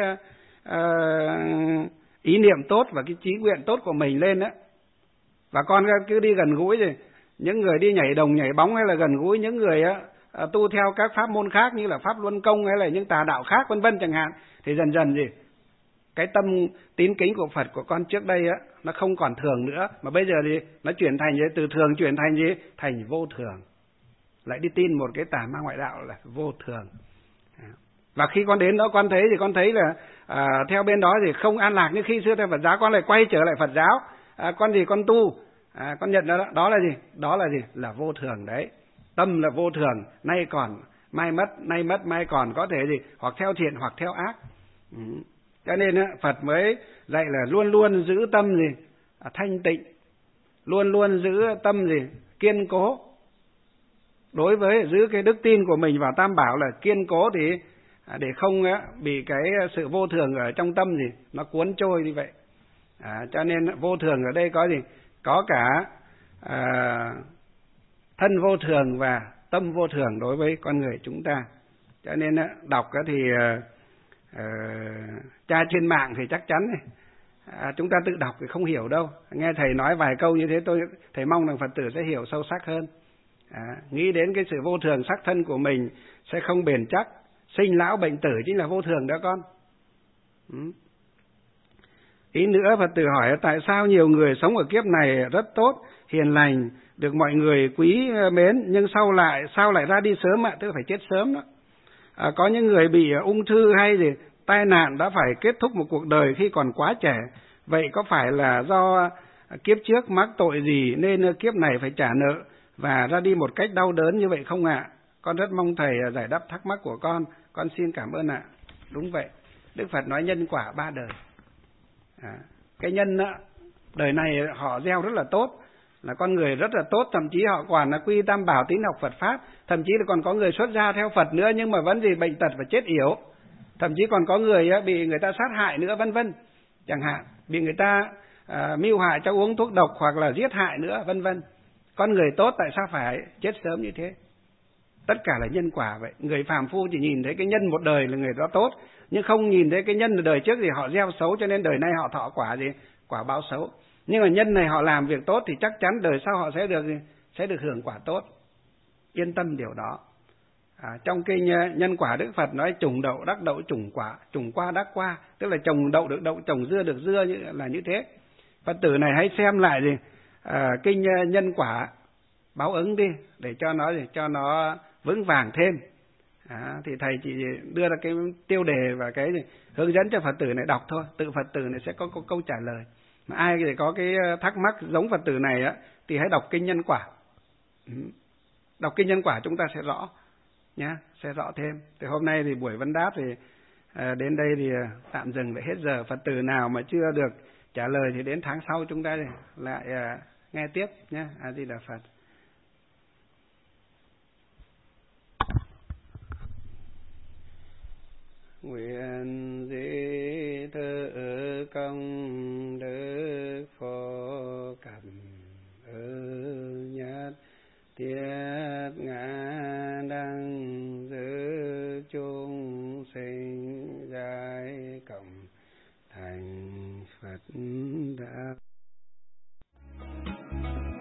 ý niệm tốt và cái chí nguyện tốt của mình lên và con cứ đi gần gũi rồi những người đi nhảy đồng nhảy bóng, hay là gần gũi những người tu theo các pháp môn khác như là pháp luân công hay là những tà đạo khác vân vân chẳng hạn, thì dần dần cái tâm tín kính của Phật của con trước đây nó không còn thường nữa, mà bây giờ nó chuyển thành từ thường chuyển thành thành vô thường, lại đi tin một cái tà ma ngoại đạo là vô thường. Và khi con đến đó con thấy là theo bên đó thì không an lạc như khi xưa theo Phật giáo, con lại quay trở lại Phật giáo, con tu, con nhận đó là đó là là vô thường đấy. Tâm là vô thường, nay còn mai mất, nay mất mai còn, có thể hoặc theo thiện hoặc theo ác. Cho nên Phật mới dạy là luôn luôn giữ tâm thanh tịnh, luôn luôn giữ tâm kiên cố. Đối với giữ cái đức tin của mình vào Tam Bảo là kiên cố, thì để không bị cái sự vô thường ở trong tâm nó cuốn trôi như vậy. Cho nên vô thường ở đây có cả thân vô thường và tâm vô thường đối với con người chúng ta. Cho nên đọc thì tra trên mạng thì chắc chắn chúng ta tự đọc thì không hiểu đâu. Nghe thầy nói vài câu như thế thầy mong rằng Phật tử sẽ hiểu sâu sắc hơn. Nghĩ đến cái sự vô thường sắc thân của mình sẽ không bền chắc, sinh lão bệnh tử chính là vô thường đó con. Ý nữa, Phật tử hỏi tại sao nhiều người sống ở kiếp này rất tốt, hiền lành, được mọi người quý mến, nhưng sao lại ra đi sớm tức là phải chết sớm đó. Có những người bị ung thư hay tai nạn đã phải kết thúc một cuộc đời khi còn quá trẻ. Vậy có phải là do kiếp trước mắc tội gì nên kiếp này phải trả nợ và ra đi một cách đau đớn như vậy không ạ? Con rất mong thầy giải đáp thắc mắc của con xin cảm ơn ạ. Đúng vậy, Đức Phật nói nhân quả 3 đời. Cái nhân đời này họ gieo rất là tốt, là con người rất là tốt, thậm chí họ còn quy Tam Bảo, tín học Phật pháp, thậm chí là còn có người xuất gia theo Phật nữa, nhưng mà vẫn bệnh tật và chết yểu. Thậm chí còn có người bị người ta sát hại nữa, vân vân, chẳng hạn, bị người ta mưu hại cho uống thuốc độc hoặc là giết hại nữa, vân vân. Con người tốt tại sao phải chết sớm như thế? Tất cả là nhân quả vậy. Người phàm phu chỉ nhìn thấy cái nhân một đời là người đó tốt, nhưng không nhìn thấy cái nhân đời trước thì họ gieo xấu, cho nên đời nay họ thọ quả báo xấu. Nhưng mà nhân này họ làm việc tốt thì chắc chắn đời sau họ sẽ được hưởng quả tốt. Yên tâm điều đó. Trong kinh nhân quả Đức Phật nói trùng đậu đắc đậu, trùng quả trùng qua đắc qua, tức là trồng đậu được đậu, trồng dưa được dưa, là như thế. Phật tử này hãy xem lại kinh nhân quả báo ứng đi, để cho nó vững vàng thêm. Thì thầy chỉ đưa ra cái tiêu đề và cái hướng dẫn cho Phật tử này đọc thôi, tự Phật tử này sẽ có câu trả lời. Mà ai thì có cái thắc mắc giống Phật tử này thì hãy đọc kinh nhân quả. Đọc kinh nhân quả chúng ta sẽ rõ nhé, sẽ rõ thêm. Thì hôm nay thì buổi vấn đáp thì đến đây thì tạm dừng để hết giờ. Phật tử nào mà chưa được trả lời thì đến tháng sau chúng ta lại nghe tiếp nhé. A Di Đà Phật. Nguyện dị thơ công